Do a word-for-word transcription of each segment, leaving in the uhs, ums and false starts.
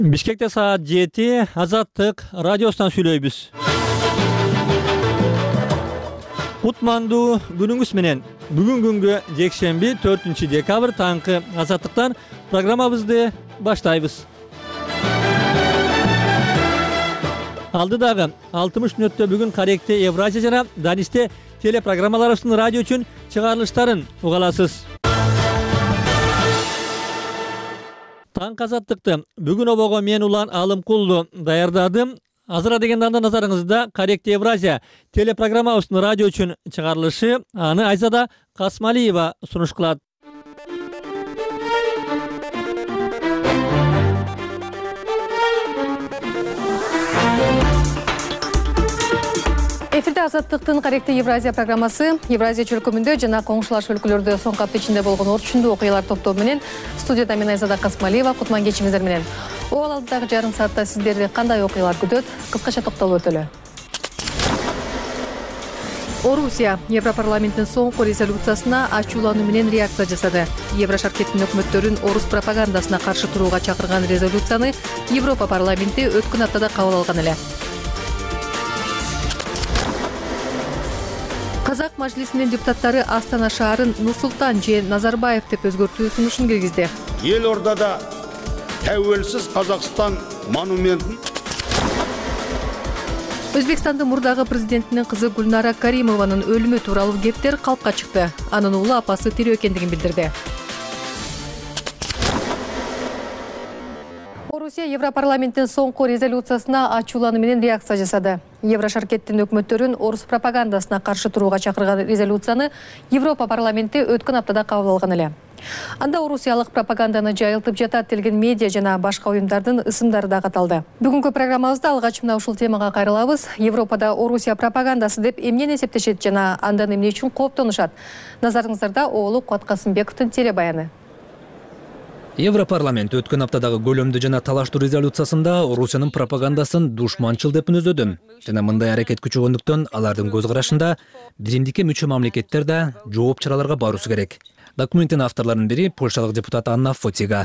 Бишкекте саат жети Азаттык радиосунан сүйлөйбүз. Кутмандуу күнүңүз менен. Бүгүн күнгө жекшемби төртүнчү декабрь таңкы Азаттыктан программабызды баштайбыз. Алдыдагы алтымыш мүнөттө бүгүн Каректе Евразия жана Данисте телепрограммаларыбыздын радио үчүн чыгарылыштарын угаласыз. Таң Азаттыкты бүгүн обого мен Улан Алымкулду даярдадым. Азыр дегенде анда назарыңызда Каректе Евразия телепрограммабыздын радио үчүн чыгарылышы, аны Айзада Касмалиева сунуш кылат. Эфирде Азаттыктын Каректе Евразия программасы Евразия чөлкөмүндө жана коңшулаш өлкөлөрдө соң капты ичинде болгон орчундуу окуялар топтоо менен студияда мен Айзада Касмалиева кутман кечиңиздер менен. Ол алдыдагы жарым саатта сиздерди кандай окуялар күтөт? Кыскача токтолуп өтөлү. Орусия Европарламенттин соңку резолюциясына ачуулануу менен реакция жасады. Еврошаркеттин өкмөттөрүн орус пропагандасына каршы турууга чакырган резолюцияны Европа парламенти өткөн аптада кабыл алган эле. Казак мажлисинин депутаттары Астана шаарын Нур-Султан же Назарбаев деп өзгөртүү сунушун киргизди. Ел ордада тәуелсіз Қазақстан монументин. Өзбекстандын мурдагы президентинин кызы Гульнара Каримованын өлүмү тууралуу кептер калкка чыкты. Анын уулу апасы тирүү экендигин билдирди. Орусия Европарламенттин соңку резолюциясына ачуулануу менен реакция жасады. Еврошаркеттин өкмөттөрүн орус пропагандасына каршы турууга чакырган резолюцияны Европа парламенти өткөн аптада кабыл алган эле. Анда орусиялык пропаганданы жайылтып жатат делген медиа жана башка уюмдардын ысымдары да каталды. Бүгүнкү программабызда алгач мына ушул темага кайрылабыз. Европада Орусия пропагандасы деп эмнени эсептешет жана андан эмне үчүн кооптонушат? Назарыңыздарда Оолук Каткасымбековдун телебаяны. Европарламент өткөн аптадагы көлөмдүү жана талаштуу резолюциясында Орусиянын пропагандасын душманчыл деп үнөзөдү. Жана мындай аракет күчөгөндүктөн алардын көз карашында биримдикке мүчө мамлекеттер да жооп чараларга баруусу керек. Документтин авторлорунун бири польшалык депутат Анна Фотига.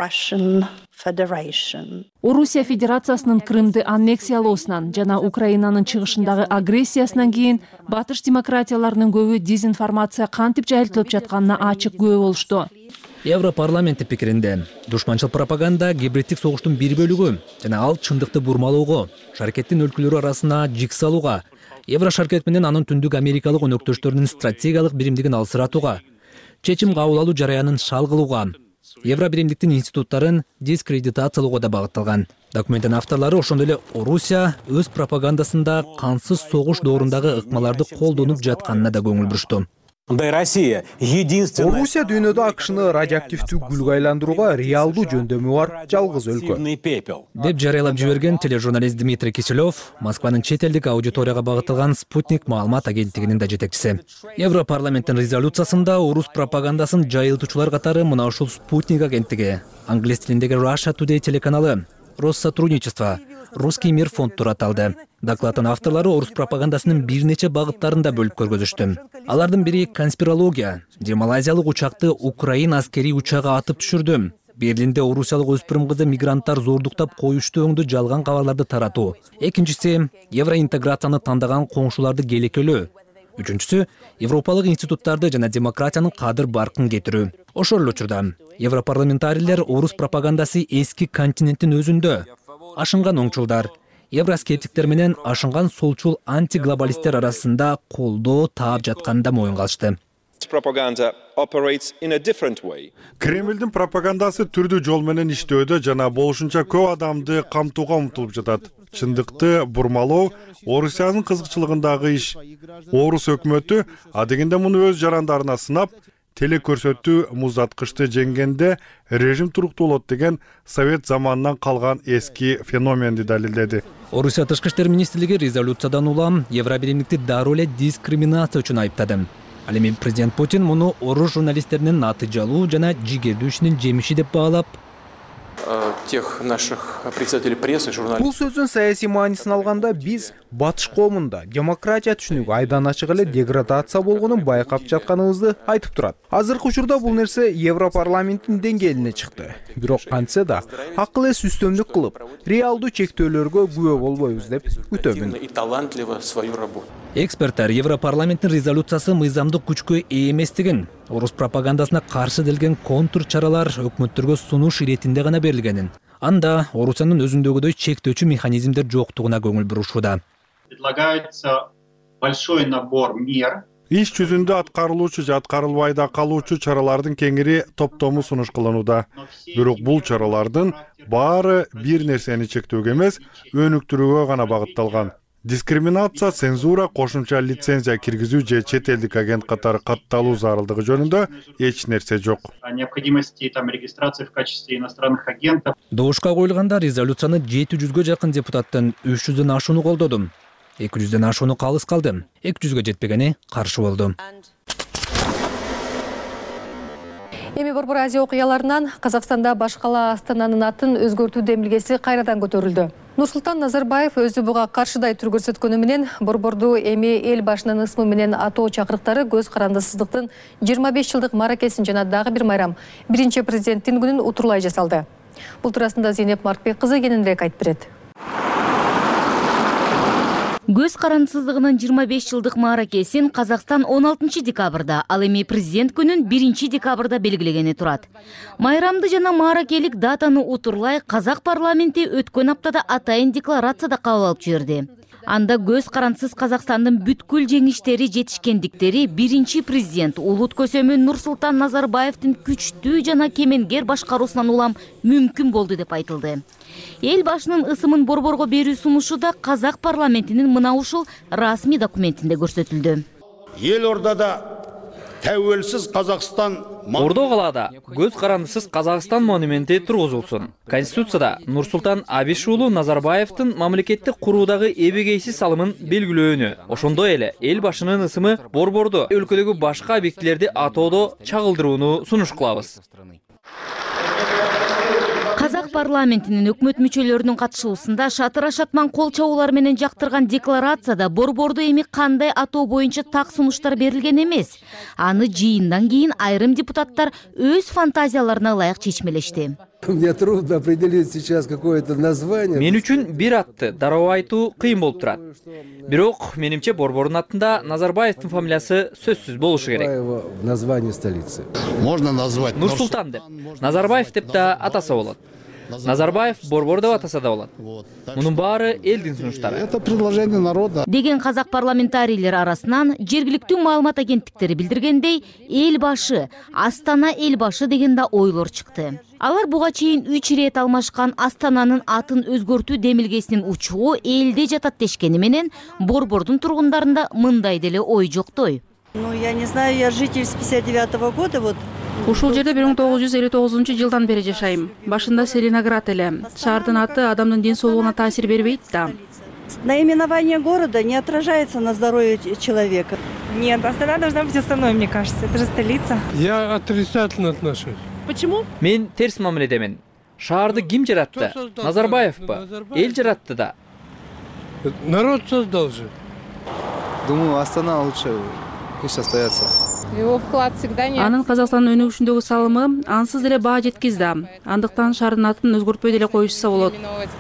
Орусия Федерациясынын Крымды аннексиялоосунан жана Украинанын чыгышындагы агрессиясынан кийин батыш демократияларынын көбү дезинформация кантип жайылтылып жатканына ачык күбө болушту. Европарламенттин пикиринде душманчыл пропаганда гибриддик согуштун бир бөлүгү жана ал чындыкты бурмалоого, шаркеттин өлкөлөрү арасына жик салууга, Еврошаркет менен анын түндүк Америкалык өнөктөштөрүнүн стратегиялык биримдигин алсыратууга, чечим кабыл алуу жараянын шал кылууга, Евро биримдиктин институттарын дискредитациялоого да багытталган. Документтин авторлору ошондой эле Орусия өз пропагандасында кансыз согуш доорундагы ыкмаларды колдонуп жатканына да көңүл бурушту. Орусия дүйнөдө АКШны радиоактивдүү күлгө айландырууга реалдуу жөндөмү бар жалгыз өлкө деп жарыялап жиберген тележурналист Дмитрий Киселев Москванын чет элдик аудиторияга багытталган Спутник маалымат агенттигинин да жетекчиси. Европарламенттин резолюциясында орус пропагандасын жайылтуучулар катары мына ушул Спутник агенттиги, англис тилиндеги Russia Today телеканалы, Россотрудничество, Русский мир фонддор аталды. Докладдын авторлору орус пропагандасынын бир нече багыттарында бөлүп көргөзүштү. Алардын бири конспирология, же малайзиялык учакты Украина аскерий учагы атып түшүрдү. Берлинде орусиялык өспүрүм кызы мигранттар зордуктап коюшту өңдү жалган кабарларды таратуу. Экинчиси евроинтеграцияны тандаган коңшуларды келекелөө. Үчүнчүсү европалык институттарды жана демократиянын кадыр баркын кетирүү. Ошол эле учурда европарламентарийлер орус пропагандасы эски континенттин өзүндө ашынган оңчулдар, евроскептиктер менен ашынган солчул антиглобалисттер арасында колдоо таап жатканда моюн калышты. Кремлдин пропагандасы түрдүү жол менен иштөөдө жана болушунча көп адамды камтууга умтулуп жатат. Чындыкты бурмалоо Орусиянын кызыкчылыгындагы иш. Орус өкмөтү адегенде муну өз жарандарына сынап, теле көрсөтүү муздаткычты жеңгенде режим туруктуулот деген совет заманынан калган эски феноменди далилдеди. Орусия тышкы иштер министрлиги резолюциядан улам Евробиримдикти дароо эле дискриминация үчүн айыптады. Ал эми президент Путин муну орус журналисттеринин натыйжалуу жана жигердүү ишинин жемиши деп баалап, тех наших представителей прессы, журналистов. Бул сөздүн саясий маанисин алганда биз батыш коомунда демократия түшүнүгү айдан ачык эле деградация болгонун байкап жатканыбызды айтып турат. Азыркы учурда бул нерсе Европарламенттин деңгээлине чыкты. Бирок кантсе да акыл эс үстөмдүк кылып, реалдуу чектөөлөргө күбө болбойбуз деп күтөмүн. И талантливо свою работу. Эксперттер Европарламенттин резолюциясы мыйзамдык күчкө ээ эместигин, орус пропагандасына каршы делген контур чаралар өкмөттөргө сунуш иретинде гана берилгенин, анда Орусиянын өзүндөгүдөй чектөөчү механизмдер жоктугуна көңүл бурушууда. Предлагается большой набор мер. Иш жүзүндө аткарылуучу же аткарылбай да калуучу чаралардын кеңири топтому сунуш кылынууда. Бирок бул чаралардын баары бир нерсени чектөөгө эмес, өнүктүрүүгө гана багытталган. Дискриминация, цензура, кошумча лицензия киргизүү же чет элдик агент катары катталуу зарылдыгы жөнүндө эч нерсе жок. О необходимости там регистрации в качестве иностранных агентов. Добушка коюлганда резолюцияны жети жүзгө жакын депутаттын үч жүздөн ашууну колдоду. эки жүздөн ашууну калыс калды. эки жүзгө жетпегени каршы болду. Эми Борбор Азия окуяларынан Казакстанда башкала Астананын атын өзгөртүү демилгеси кайрадан көтөрүлдү. Нурсултан Назарбаев өзү буга каршыдай түр көрсөткөнү менен Борборду эми эл башынын ысмы менен атоо чакырыктары көз карандысыздыктын жыйырма беш жылдык маракесин жана дагы бир майрам биринчи президенттин күнүн утурлай жасалды. Бул туурасында Зейнеп Маркбек кызы кененирээк айтып берет. Көз карандысыздыгынын жыйырма беш жылдык мааракесин Казакстан он алтынчы декабрда, ал эми президент күнүн биринчи декабрда белгилегени турат. Майрамды жана мааракелик датаны утурлай Казак парламенти өткөн аптада атайын декларацияда кабыл алып жиберди. Анда көз карандысыз Казакстандын бүткүл жеңиштери жетишкендиктери биринчи президент улут көсөмү Нурсултан Назарбаевдин күчтүү жана кемеңгер башкаруусунан улам мүмкүн болду деп айтылды. Эл башынын ысымын Борборго берүү сунушу да Казак парламентинин мына ушул расмий документинде көрсөтүлдү. Ел ордада тәуелсіз Қазақстан Ордо калаада көз карандысыз Казакстан монументи тургузулсун. Конституцияда Нурсултан Абишуулу Назарбаевдин мамлекеттик куруудагы эбегейсиз салымын белгилөөнү, ошондой эле эл башынын ысымы Борбордо өлкөдөгү башка объектилерди атоодо чагылдырууну сунуш кылабыз. Казак парламентинин өкмөт мүчөлөрүнүн катышуусунда Шатыр Ашатман кол чабуулар менен жактырган декларацияда Борборду эми кандай атоо боюнча так сунуштар берилген эмес. Аны жыйындан кийин айрым депутаттар өз фантазияларына ылайык чечмелешти. Мне трудно определить сейчас какое-то название. Мен үчүн бир атты дароо айтуу кыйын болуп турат. Бирок менимче Борбордун атында Назарбаевдин фамилиясы сөзсүз болушу керек. В названии столицы. Можно назвать Нурсултан деп, Назарбаев деп да атаса болот. Назарбаев Борбор деп атаса да болот. Мунун баары элдин сунуштары. Это предложение народа. Деген казак парламентарийлер арасынан жергиликтүү маалымат агенттиктери билдиргендей, эл башы, Астана эл башы деген да ойлор чыкты. Алар буга чейин үч ирет алмашкан Астананын атын өзгөртүү демилгесинин учугу элде жатат дешкени менен Борбордун тургундарында мындай деле ой жоктой. Ну, я не знаю, я житель с пятьдесят девятого года, вот. Ушул жерде бир миң тогуз жүз элүү тогузунчу жылдан бери жашайм. Башында Селеноград эле. Шаардын аты адамдын ден соолугуна таасир бербейт да. Наименование города не отражается на здоровье человека. Нет, Астана должна быть Астаной, мне кажется. Это же столица. Я отрицательно отношусь. Почему? Мен терс мамиледемин. Шаарды ким жаратты? Назарбаев ба? Эл жаратты да. Народ создал же. Думаю, Астана лучше пусть остается. Его вклад всегда не. Анын Казакстандын өнүгүшүндөгү салымы ансыз деле баа жеткизди. Андыктан шаардын атын өзгөртпөй деле коюшса болот.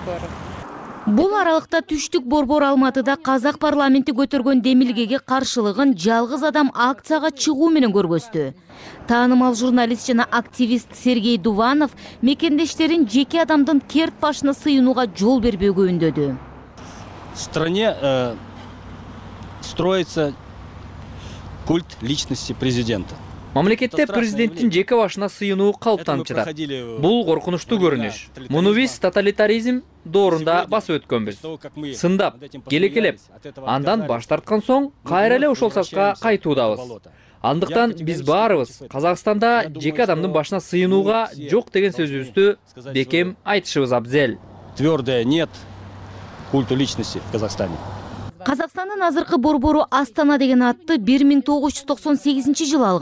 Бул аралыкта түштүк Борбор Алматыда Казак парламенти көтөргөн демилгеге каршылыгын жалгыз адам акцияга чыгуу менен көргөздү. Таанымал журналист жана активист Сергей Дуванов мекендештерин жеке адамдын керт башына сыйынууга жол бербөөгө үндөдү. В стране э, строится культ личности президента. Мамлекетте президенттин жеке башына сыйынуу калыптанып жатат. Бул коркунучтуу көрүнүш. Муну биз тоталитаризм доорунда басып өткөнбүз. Сындап, келекелеп, андан баш тарткан соң кайра эле ошол сашка кайтуудабыз. Андыктан биз баарыбыз Казакстанда жеке адамдын башына сыйынууга жок деген сөзүбүздү бекем айтышыбыз абзел. Твёрдое нет культу личности в Казахстане. Казакстандын азыркы Борбору Астана деген атты бир миң тогуз жүз токсон сегизинчи жылы алган.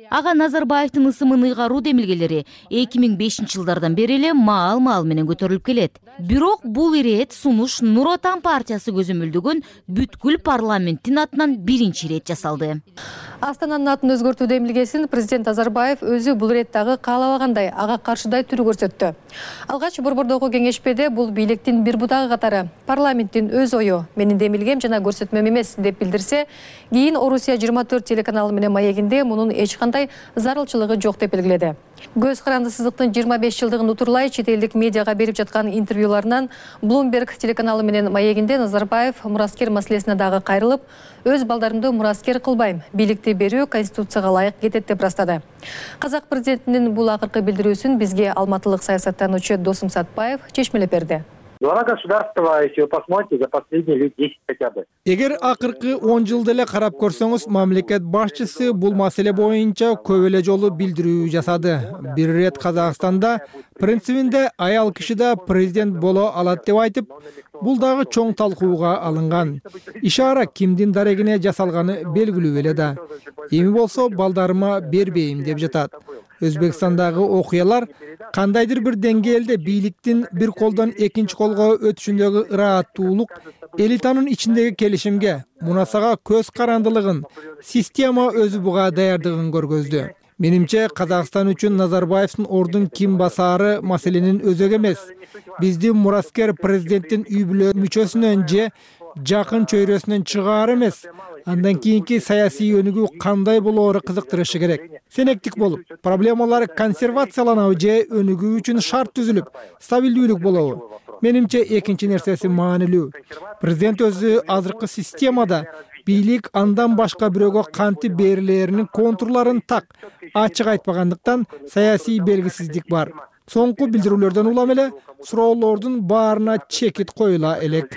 Ага Назарбаевдин ысымын ыйгаруу демилгелери эки миң бешинчи жылдардан бери эле маал маал менен көтөрүлүп келет. Бирок бул ирет сунуш Нур Отан партиясы көзөмөлдөгөн бүткүл парламенттин атынан биринчи ирет жасалды. Астананын атын өзгөртүү демилгесин президент Назарбаев өзү бул иреттагы каалабагандай ага каршыдай түрү көрсөттү. Алгач борбордогу кеңешпеде бул бийликтин бир бутагы катары парламенттин өз ою, менин демилгем жана көрсөтмөм эмес деп билдирсе, кийин Орусия жыйырма төрт телеканалы менен маегинде мунун эч кандай зарылчылыгы жок деп белгиледи. Көз каранды сызыктын жыйырма беш жылдыгын утурлай чет элдик медиага берип жаткан интервьюларынан Bloomberg телеканалы менен маегинде Назарбаев мураскер маселесине дагы кайрылып, өз балдарымды мураскер кылбайм, бийликти берүү конституцияга ылайык кетет деп ырастады. Казак президентинин бул акыркы билдирүүсүн бизге алматылык саясаттануучу Досум Сатпаев чечмелеп берди. Глава государства, если вы посмотрите, за последние лет десять хотя бы. Эгер акыркы он жылды эле карап көрсөңүз, мамлекет башчысы бул маселе боюнча көп эле жолу билдирүү жасады. Бир рет Казакстанда принцибинде аял киши да президент боло алат деп айтып, бул дагы чоң талкууга алынган. Ишара кимдин дарегине жасалганы белгилүү эле да. Эми болсо балдарыма бербейм деп жатат. Өзбекстандагы окуялар кандайдыр бир деңгээлде бийликтин бир колдон экинчи колго өтүшүндөгү ырааттуулук, элитанын ичиндеги келишимге, мунасага көз карандылыгын, система өзү буга даярдыгын көргөздү. Менимче Казакстан үчүн Назарбаевдин ордун ким басаары маселенин өзөгү эмес. Биздин мураскер президенттин үй бүлө мүчөсүнөн же жакын чөйрөсүнөн чыгаар эмес. Андан кийинки саясий өнүгүү кандай болоору кызыктырышы керек. Сенектик болуп, проблемалар консервацияланабы же өнүгүү үчүн шарт түзүлүп, стабилдүүлүк болобу? Менимче экинчи нерсеси маанилүү. Президент өзү азыркы системада бийлик андан башка бирөөгө кантип берилеринин контурларын так ачык айтпагандыктан саясий белгисиздик бар. Соңку билдирүүлөрдөн улам эле суроолордун баарына чекит коюла элек.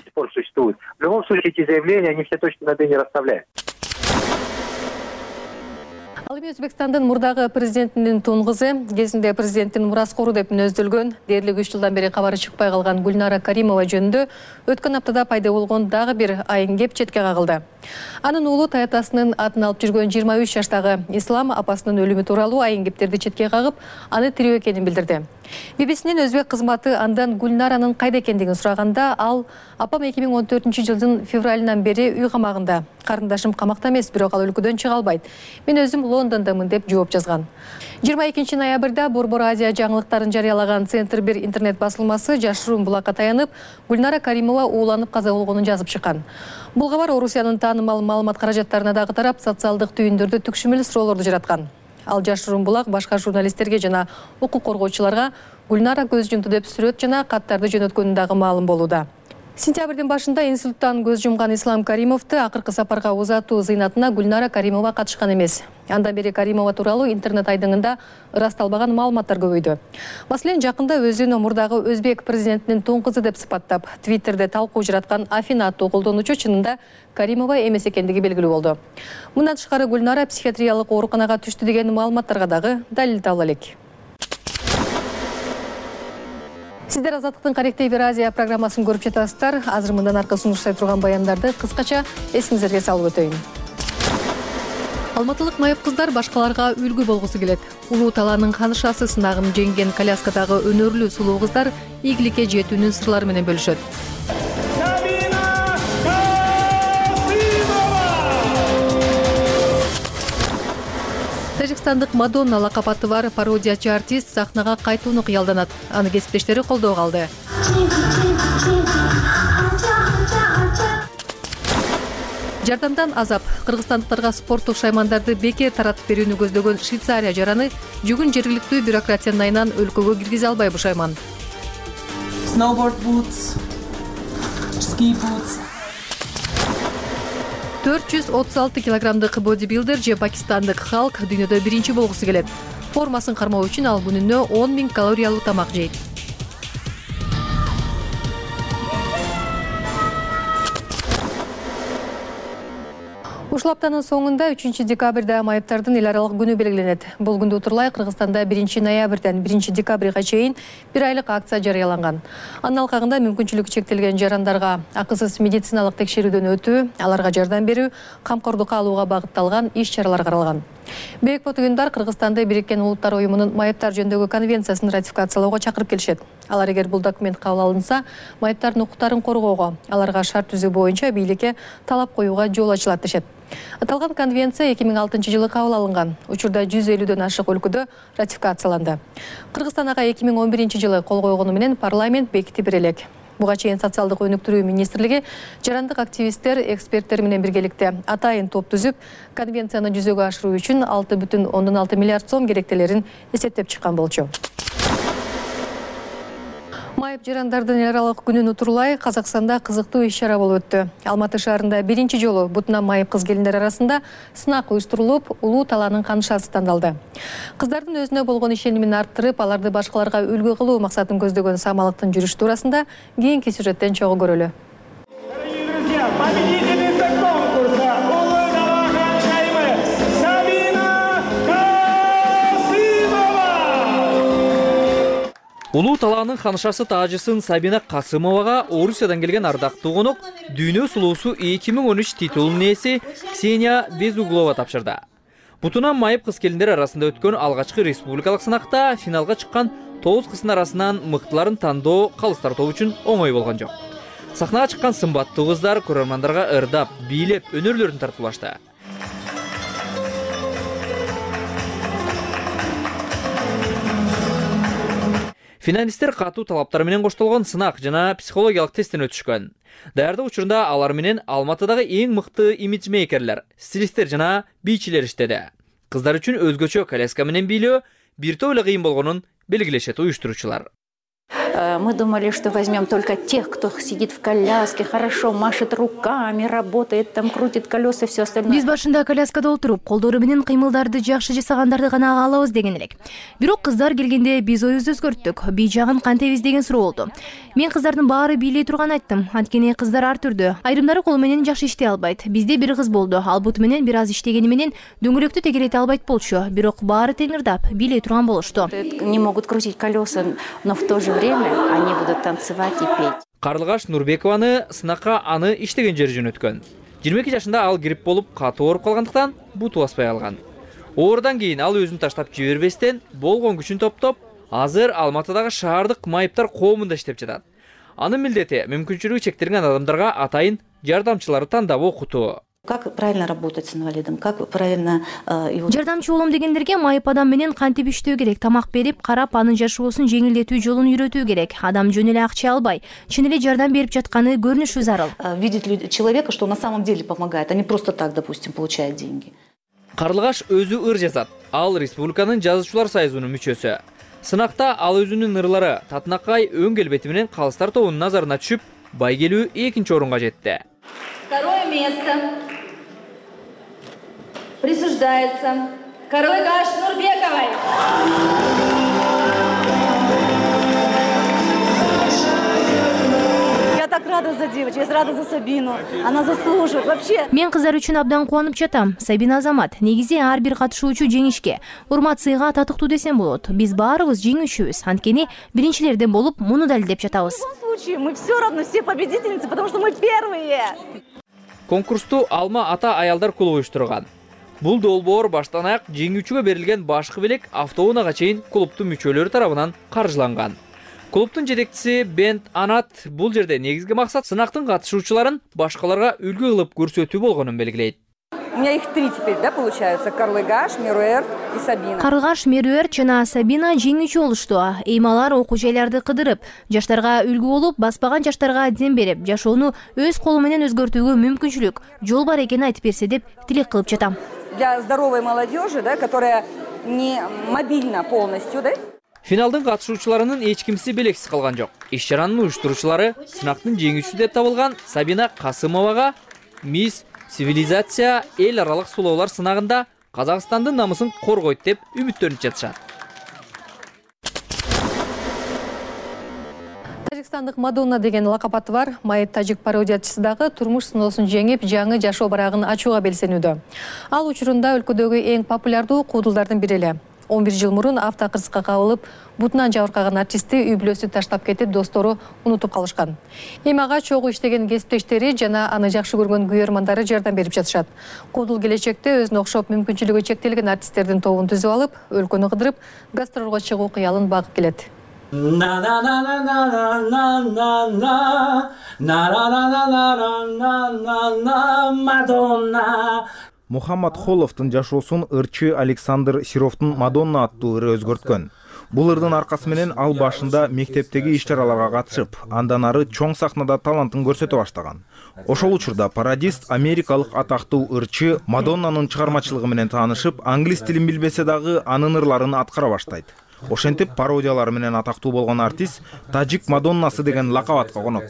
В любом случае, эти заявления, они все точно над не расставляют. Ал эми Өзбекстандын мурдагы президентинин тун кызы, кезинде президенттин мураскору деп мүнөздөлгөн, дээрлик үч жылдан бери кабары чыкпай калган Гүлнара Каримова жөнүндө өткөн аптада пайда болгон дагы бир айын кеп четке кагылды. Анын уулу таятасынын атын алып жүргөн жыйырма үч жаштагы Ислам апасынын өлүмү тууралуу айын кептерди четке кагып, аны тирүү экенин билдирди. би би синин өзбек кызматы андан Гүлнаранын кайда экендигин сураганда, ал апам эки миң он төртүнчү жылдын февралынан бери үй камагында. Карындашым камакта эмес, бирок ал өлкөдөн чыга албайт. Мен өзүм Лондондомун деп жооп жазган. жыйырма экинчи ноябрда Борбор Азия жаңылыктарын жарыялаган Центр бир интернет басылмасы жашыруун булакка таянып, Гүлнара Каримова ууланып каза болгонун жазып чыккан. Бул кабар Орусиянын таанымал маалымат каражаттарына дагы тарап, социалдык түйүндөрдө түкшүмөл суроолорду жараткан. Ал жашыруун булак башка журналисттерге жана укук коргоочуларга Гүлнара көз жумду деп сүрөт жана каттарды жөнөткөнү дагы маалым болууда. Сентябрдын башында инсульттан көз жумган Ислам Каримовду акыркы сапарга узатуу зыйнатына Гүлнара Каримова катышкан эмес. Андан бери Каримова тууралуу интернет айдыңында ырасталбаган маалыматтар көбөйдү. Маселен, жакында өзүн мурдагы өзбек президентинин тун кызы деп сыпаттап, Твиттерде талкуу жараткан Афина аттуу колдонуучу чынында Каримова эмес экендиги белгилүү болду. Мындан тышкары Гүлнара психиатриялык ооруканага түштү деген маалыматтарга дагы далил табыла элек. Сиздер Азаттыктын Корректив Евразия программасын көрүп жатасыздар. Азыр мындан аркы сунуштай турган баяндарды кыскача эсиңиздерге салып өтөйүн. Алматылык майып кыздар башкаларга үлгү болгусу келет. Улуу талаанын ханышасы сынагын жеңген коляскадагы өнөрлүү сулуу кыздар ийгиликке жетүүнүн сырлары менен бөлүшөт. Тажикстандык Мадонна лакап аты бар пародиячы артист сахнага кайтууну кыялданат. Аны кесиптештери колдоого алды. Жардамдан азап. Кыргызстандыктарга спорттук шаймандарды бекер таратып берүүнү көздөгөн Швейцария жараны жүгүн жергиликтүү бюрократиянын айынан өлкөгө киргизе албай бушайман. Snowboard boots, ski boots. төрт жүз отуз алты килограммдык бодибилдер же пакистандык Халк дүйнөдө биринчи болгусу келет. Формасын кармоо үчүн ал күнүнө он миң калориялуу тамак жейт. Ушул аптанын соңунда үчүнчү декабрда майыптардын эл аралык күнү белгиленет. Бул күндү утурлай Кыргызстанда биринчи ноябрдан биринчи декабрга чейин бир айлык акция жарыяланган. Анын алкагында мүмкүнчүлүгү чектелген жарандарга акысыз медициналык текшерүүдөн өтүү, аларга жардам берүү, камкордукка алууга багытталган иш чаралар каралган. Бек Потугундар Кыргызстанды Бириккен Улуттар Уюмунун майыптар жөнүндөгү конвенциясын ратификациялоого чакырып келишет. Алар эгер бул документ кабыл алынса, майыптардын укуктарын коргоого, аларга шарт түзүү боюнча бийликке талап коюуга жол ачылат дешет. Аталган конвенция эки миң алтынчы жылы кабыл алынган. Учурда жүз элүүдөн ашык өлкөдө ратификацияланды. Кыргызстан ага эки миң он биринчи жылы кол койгону менен парламент бекитип бере элек. Буга чейин социалдык өнүктүрүү министрлиги жарандык активисттер, эксперттер менен биргеликте атайын топ түзүп, конвенцияны жүзөгө ашыруу үчүн алты бүтүн ондон алты миллиард сом керектелерин эсептеп чыккан болчу. Майып жарандардын эл аралык күнүн утурлай Казакстанда кызыктуу иш-чара болуп өттү. Алматы шаарында биринчи жолу бутуна майып кыз-келиндер арасында сынак уюштурулуп, улуу талаанын канышасы тандалды. Кыздардын өзүнө болгон ишенимин арттырып, аларды башкаларга үлгү кылуу максатын көздөгөн самалыктын жүрүш туурасында кийинки сюжеттен чогуу көрөлү. Улуу талаанын ханышасы таажысын Сабина Касымовага Орусиядан келген ардактуу конок Дүйнө сулуусу эки миң он үч титулунун ээси Ксения Безуглова тапшырды. Бутуна майып кыз-келиндер арасында өткөн алгачкы республикалык сынакта финалга чыккан тогуз кыздын арасынан мыктыларын тандоо калыстар тобу үчүн оңой болгон жок. Сахнага чыккан сымбаттуу кыздар көрөрмандарга ырдап, бийлеп, өнөрлөрүн тартуулашты. Финалисттер катуу талаптар менен коштолгон сынак жана психологиялык тесттен өтүшкөн. Даярдык учурунда алар менен Алматыдагы эң мыкты имиджмейкерлер, стилисттер жана бийчилер иштеди. Кыздар үчүн өзгөчө коляска менен бийлөө бир топ эле кыйын болгонун белгилешет уюштуруучулар. Мы думали, что возьмем только тех, кто сидит в коляске, хорошо машет руками, работает, там крутит колеса и все остальное. Биз башында коляскада отуруп, колдору менен кыймылдарды жакшы жасагандарды гана алабыз деген элек. Бирок кыздар келгенде биз оюбузду өзгөрттүк. Бий жагын кантебиз деген суроо болду. Мен кыздардын баары бийлей турган айттым. Анткени кыздар ар түрдүү. Айрымдары колу менен жакшы иштей албайт. Бизде бир кыз болду. Ал бут менен бир аз иштегени менен дөңгөлөктү тегерете албайт болчу. Бирок баары теңирдап, бийлей турган болушту. Не могут крутить колеса, но в то же время они будут танцевать и петь. Карлыгаш Нурбекованы сынакка аны иштеген жери жөнөткөн. жыйырма эки жашында ал грипп болуп катуу ооруп калгандыктан буту баспай калган. Оорудан кийин ал өзүн таштап жибербестен болгон күчүн топтоп, азыр Алматыдагы шаардык майыптар коомунда иштеп жатат. Анын милдети мүмкүнчүлүгү чектелген адамдарга атайын жардамчыларды тандап окутуу. Как правильно работать с инвалидом, как правильно его... Жардамчы болом дегендерге майып адам менен кантип иштөө керек, тамак берип, карап, анын жашоосун жеңилдетүү жолун үйрөтүү керек. Адам жөн эле акча албай, чын эле жардам берип жатканы көрүнүшү зарыл. Видеть человека, что на самом деле помогает, а не просто так, допустим, получает деньги. Карлыгаш өзү ыр жазат. Ал республиканын жазуучулар союзунун мүчөсү. Сынакта ал өзүнүн ырлары татынакай өң келбети менен калыстар тобунун назарына түшүп, байгелүү экинчи орунга жетти. Второе место присуждается Карлыгаш Нурбековой. Я так рада за девочку, я рада за Сабину. Она заслуживает вообще. Мен кыздар үчүн абдан кубанып жатам. Сабина Азамат. Негизи ар бир катышуучу жеңишке, урмат сыйга татыктуу десем болот. Биз баарыбыз жеңүүчүбүз. Анткени биринчилерден болуп, муну далилдеп жатабыз. В любом случае, мы все равно все победительницы, потому что мы первые. Конкурсту Алма ата аялдар клубу уюштурган. Бул долбоор баштан аяк жеңүүчүгө берилген башкы белек автоунаага чейин клубтун мүчөлөрү тарабынан каржыланган. Клубтун жетекчиси Бент Анат бул жерде негизги максат сынактын катышуучуларын башкаларга үлгү кылып көрсөтүү болгонун белгилейт. У меня их три теперь, да, получается? Карлыгаш, Меруэрт и Сабина. Карлыгаш, Меруэрт жана Сабина жеңүүчү болушту. Эми алар окуу жайларды кыдырып, жаштарга үлгү болуп, баспаган жаштарга дем берип, жашоону өз колу менен өзгөртүүгө мүмкүнчүлүк жол бар экенин айтып берсе деп тилек кылып жатам. Для здоровой молодежи, да, которая не мобильна полностью, да? Финалдын катышуучуларынын эч кимси белексиз калган жок. Иш-чаранын уюштуруучулары сынактын жеңүүчүсү деп табылган Сабина Касымовага мисс Цивилизация эл аралык сулоолор сынагында Казакстандын намысын коргойт деп үмүттөнүп жатышат. Тажикстандык Мадонна деген лакап аты бар майып тажик пародиячысы дагы турмуш сыноосун жеңип, жаңы жашоо барагын ачууга белсенүүдө. Ал учурунда өлкөдөгү эң популярдуу куудулдардын бири эле. он бир жыл мурун автокырсыкка кабылып, бутунан жабыркаган артистти үй бүлөсү таштап кетип, достору унутуп калышкан. Эми ага чогуу иштеген кесиптештери жана аны жакшы көргөн күйөрмандары жардам берип жатышат. Кудул келечекте өзүнө окшоп мүмкүнчүлүгү чектелген артисттердин тобун түзүп алып, өлкөнү кыдырып, гастролго чыгуу кыялын багып келет. Мухаммад Холовдун жашоосун ырчы Александр Серовдун Мадонна аттуу ыры өзгөрткөн. Бул ырдын аркасы менен ал башында мектептеги иш-чараларга катышып, андан ары чоң сахнада талантын көрсөтө баштаган. Ошол учурда пародист америкалык атактуу ырчы Мадоннанын чыгармачылыгы менен таанышып, англис тилин билбесе дагы анын ырларын аткара баштайт. Ошентип пародиялары менен атактуу болгон артист Тажик Мадоннасы деген лакап атка конот.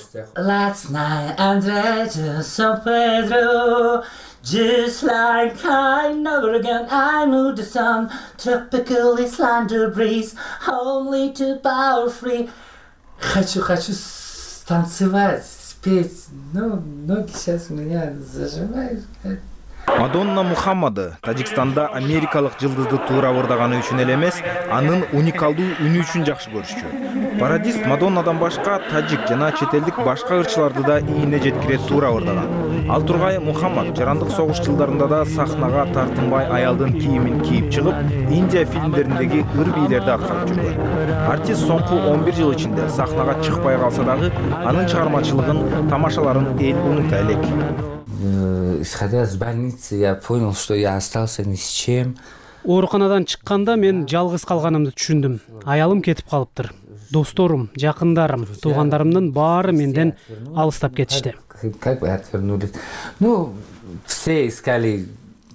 Just like I never again I moved the sun, tropical Islander breeze, only to power free. Хочу, хочу танцевать, спеть, но ноги сейчас меня зажимают. Мадонна Мухаммады Тажикстанда америкалык жылдызды туура ырдаганы үчүн эле эмес, анын уникалдуу үнү үчүн жакшы көрүшчү. Пародист Мадоннадан башка тажик жана чет элдик башка ырчыларды да ийине жеткире туура ырдаган. Ал тургай Мухаммад жарандык согуш жылдарында да сахнага тартынбай аялдын кийимин кийип чыгып, Индия фильмдериндеги ыр бийлерди аткарып жүргөн. Артист соңку он бир жыл ичинде сахнага чыкпай калса дагы, анын чыгармачылыгын, тамашаларын эл унута элек. Исходя из больницы, я понял, что я остался ни с чем. Ооруканадан чыкканда мен жалгыз калганымды түшүндүм. Аялым кетип калыптыр. Досторум, жакындарым, туугандарымдын баары менден алыстап кетишти. Как бы отвернулись. Ну, все искали,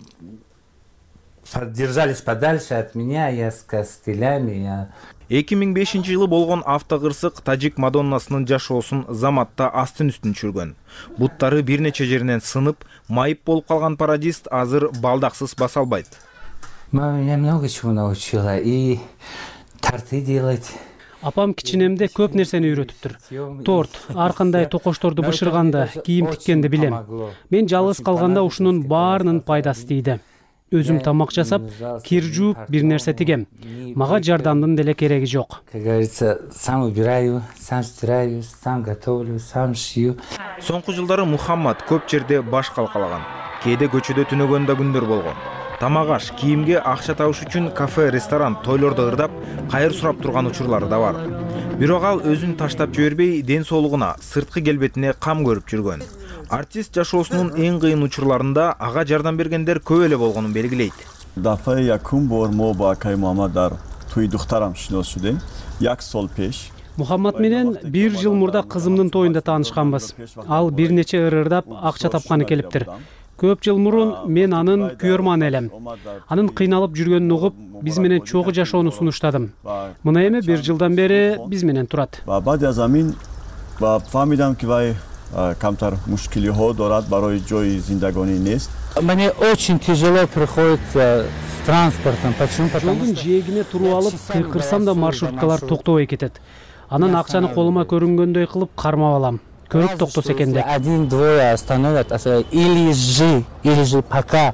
держались подальше от меня, я с костылями, я... эки миң бешинчи жылы болгон автокырсык Тажик Мадоннасынын жашоосун заматта астын үстүн чүргөн. Буттары бир нече жеринен сынып, майып болуп калган пародист азыр балдаксыз баса албайт. Мама меня много чего научила, и торты делать. Апам кичинемде көп нерсени үйрөтүптүр. Торт, ар кандай токошторду бышырганда, кийим тиккенди билем. Мен жалгыз калганда ушунун баарынын пайдасы тийди. Өзүм тамак жасап, кир жууп, бир нерсе тигем. Мага жардамдын деле кереги жок. Как говорится, сам убираю, сам стираю, сам готовлю, сам шью. Соңку жылдары Мухаммад көп жерде баш калкалаган. Кээде көчөдө түнөгөн да күндөр болгон. Тамак аш, кийимге акча табыш үчүн кафе, ресторан, тойлордо ырдап, кайыр сурап турган учурлары да бар. Бирок ал өзүн таштап жибербей, ден соолугуна, сырткы келбетине кам көрүп жүргөн. Артист жашоосунун эң кыйын учурларында ага жардам бергендер көп эле болгонун белгилейт. Дафаи якум бор мо ба Акай Мухаммад дар туи духтарам шинос шудем. Як сол пеш. Мухаммад менен бир жыл мурда кызымдын тоюнда таанышканбыз. Ал бир нече ыр ырдап акча тапканы келиптир. Көп жыл мурун мен анын күйөрманы элем. Анын кыйналып жүргөнүн угуп, биз менен чогуу жашоону сунуштадым. Мына эми бир жылдан бери биз менен турат. Баъд аз амин ба фаҳмидам ки вай камтар мушкилиҳо дорад, барои ҷои зиндагонӣ нест. Мне очень тяжело приходится с транспортом. Почему? Жолдун жээгине туруп алып, кыйкырсам да маршруткалар токтобой кетет. Анан акчаны колума көрүнгөндөй кылып кармап алам. Көрүп токтоса экен деп. Один-двое остановят, или жи, или же пока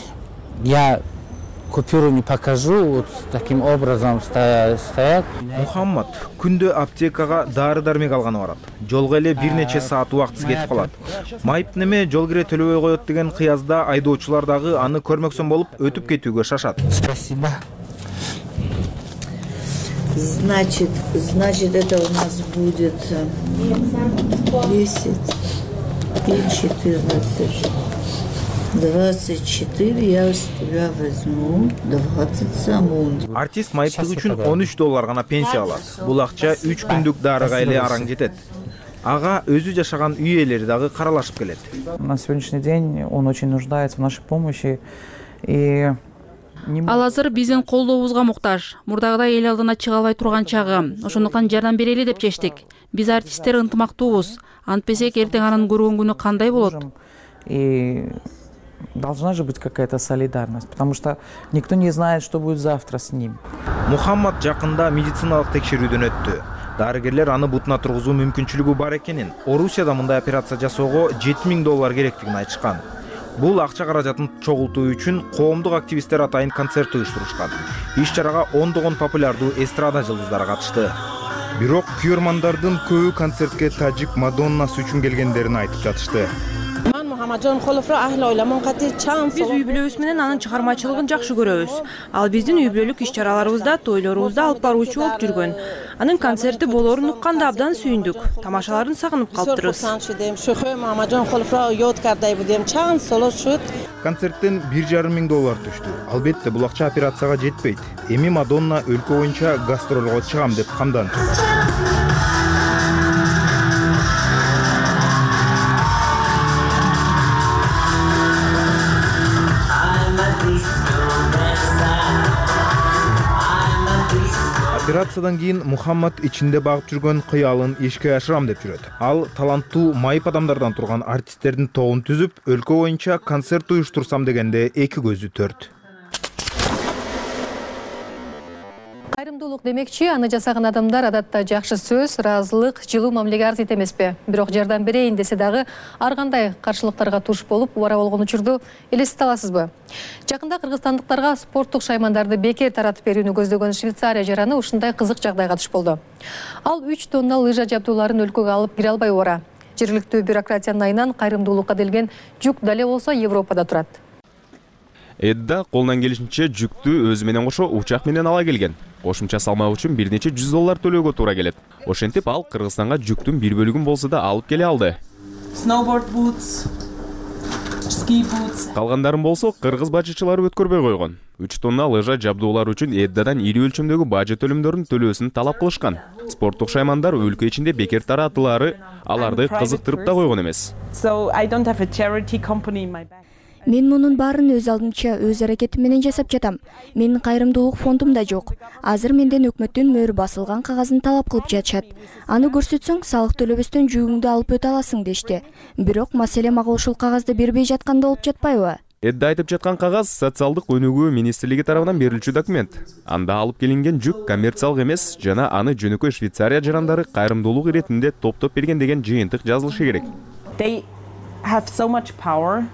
я купюру не покажу, вот таким образом стоят. Мухаммад күндө аптекага дары-дармек алганы барат. Жолго эле бир нече саат убактысы кетип калат. Майып неме жол кире төлөбөй коет деген кыязда айдоочулар дагы аны көрмөксөн болуп өтүп кетүүгө шашат. Спасибо. Значит, значит, это у нас будет десять и четырнадцать. двадцать четыре я с тебя возьму, двадцать саму. Артист майыптык үчүн он үч доллар гана пенсия алат. Бул акча үч күндүк дарыга эле араң жетет. Ага өзү жашаган үй ээлери дагы каралашып келет. На сегодняшний день он очень нуждается в нашей помощи и Ал азыр биздин колдообузга муктаж. Мурдагыдай эл алдына чыга албай турган чагы. Ошондуктан жардам берели деп чечтик. Биз артисттер ынтымактуубуз. Антпесек эртең анын көргөн күнү кандай болот? И должна же быть какая-то солидарность, потому что никто не знает, что будет завтра с ним. Мухаммад жакында медициналык текшерүүдөн өттү. Дарыгерлер аны бутуна тургузуу мүмкүнчүлүгү бар экенин, Орусияда мындай операция жасоого жети миң доллар керектигин айтышкан. Бул акча каражатын чогултуу үчүн коомдук активисттер атайын концерт уюштурушкан. Иш чарага ондогон популярдуу эстрада жылдыздары катышты. Бирок күйөрмандардын көбү концертке тажик Мадоннасы үчүн келгендерин айтып жатышты. Биз үй бүлөбүз менен анын чыгармачылыгын жакшы көрөбүз. Ал биздин үй бүлөлүк иш-чараларыбызда, тойлорубузда алып баруучу болуп жүргөн. Анын концерти болоорун укканда абдан сүйүндүк. Тамашаларын сагынып калыптырбыз. Концерттен бир жарым миң доллар түштү. Албетте бул акча операцияга жетпейт. Эми Мадонна өлкө боюнча гастролго чыгам деп камданды. Операциядан кийин Мухаммад ичинде багып жүргөн кыялын ишке ашырам деп жүрөт. Ал таланттуу майып адамдардан турган артисттердин тобун түзүп, өлкө боюнча концерт уюштурсам дегенде эки көзү төрт. Кайрымдуулук демекчи, аны жасаган адамдар адатта жакшы сөз, ыраазылык, жылуу мамилеге арз этемеспи. Бирок жардам берейин десе дагы ар кандай каршылыктарга туш болуп, убара болгон учурду элестете аласызбы? Жакында кыргызстандыктарга спорттук шаймандарды бекер таратып берүүнү көздөгөн Швейцария жараны ушундай кызык жагдайга туш болду. Ал үч тонна лыжа жабдууларын өлкөгө алып кире албай убара. Жергиликтүү бюрократиянын айынан кайрымдуулукка делген жүк дале болсо Европада турат. Эдда колунан келишинче жүктү өзү менен кошо учак менен ала келген. Кошумча салмак үчүн бир нече жүз доллар төлөөгө туура келет. Ошентип ал Кыргызстанга жүктүн бир бөлүгүн болсо да алып келе алды. Snowboard boots, ski boots. Калгандарын болсо кыргыз бажычылары өткөрбөй койгон. үч тонна лыжа жабдуулар үчүн Эддадан ири өлчөмдөгү бажы төлөмдөрүн төлөөсүн талап кылышкан. Спорттук шаймандар өлкө ичинде бекер таратылары аларды кызыктырып да койгон эмес. So I don't have a charity company in my back. Мен мунун баарын өз алдымча өз аракетим менен жасап жатам. Менин кайрымдуулук фондум да жок. Азыр менден өкмөттүн мөөрү басылган кагазын талап кылып жатышат. Аны көрсөтсөң, салык төлөбөстөн жүгүңдү алып өтө аласың дешти. Бирок маселе мага ушул кагазды бербей жатканда болуп жатпайбы? Эдда айтып жаткан кагаз социалдык өнүгүү министрлиги тарабынан берилчү документ. Анда алып келинген жүк коммерциялык эмес жана аны жөнөкөй Швейцария жарандары кайрымдуулук иретинде топтоп берген деген жыйынтык жазылышы керек. They have so much power.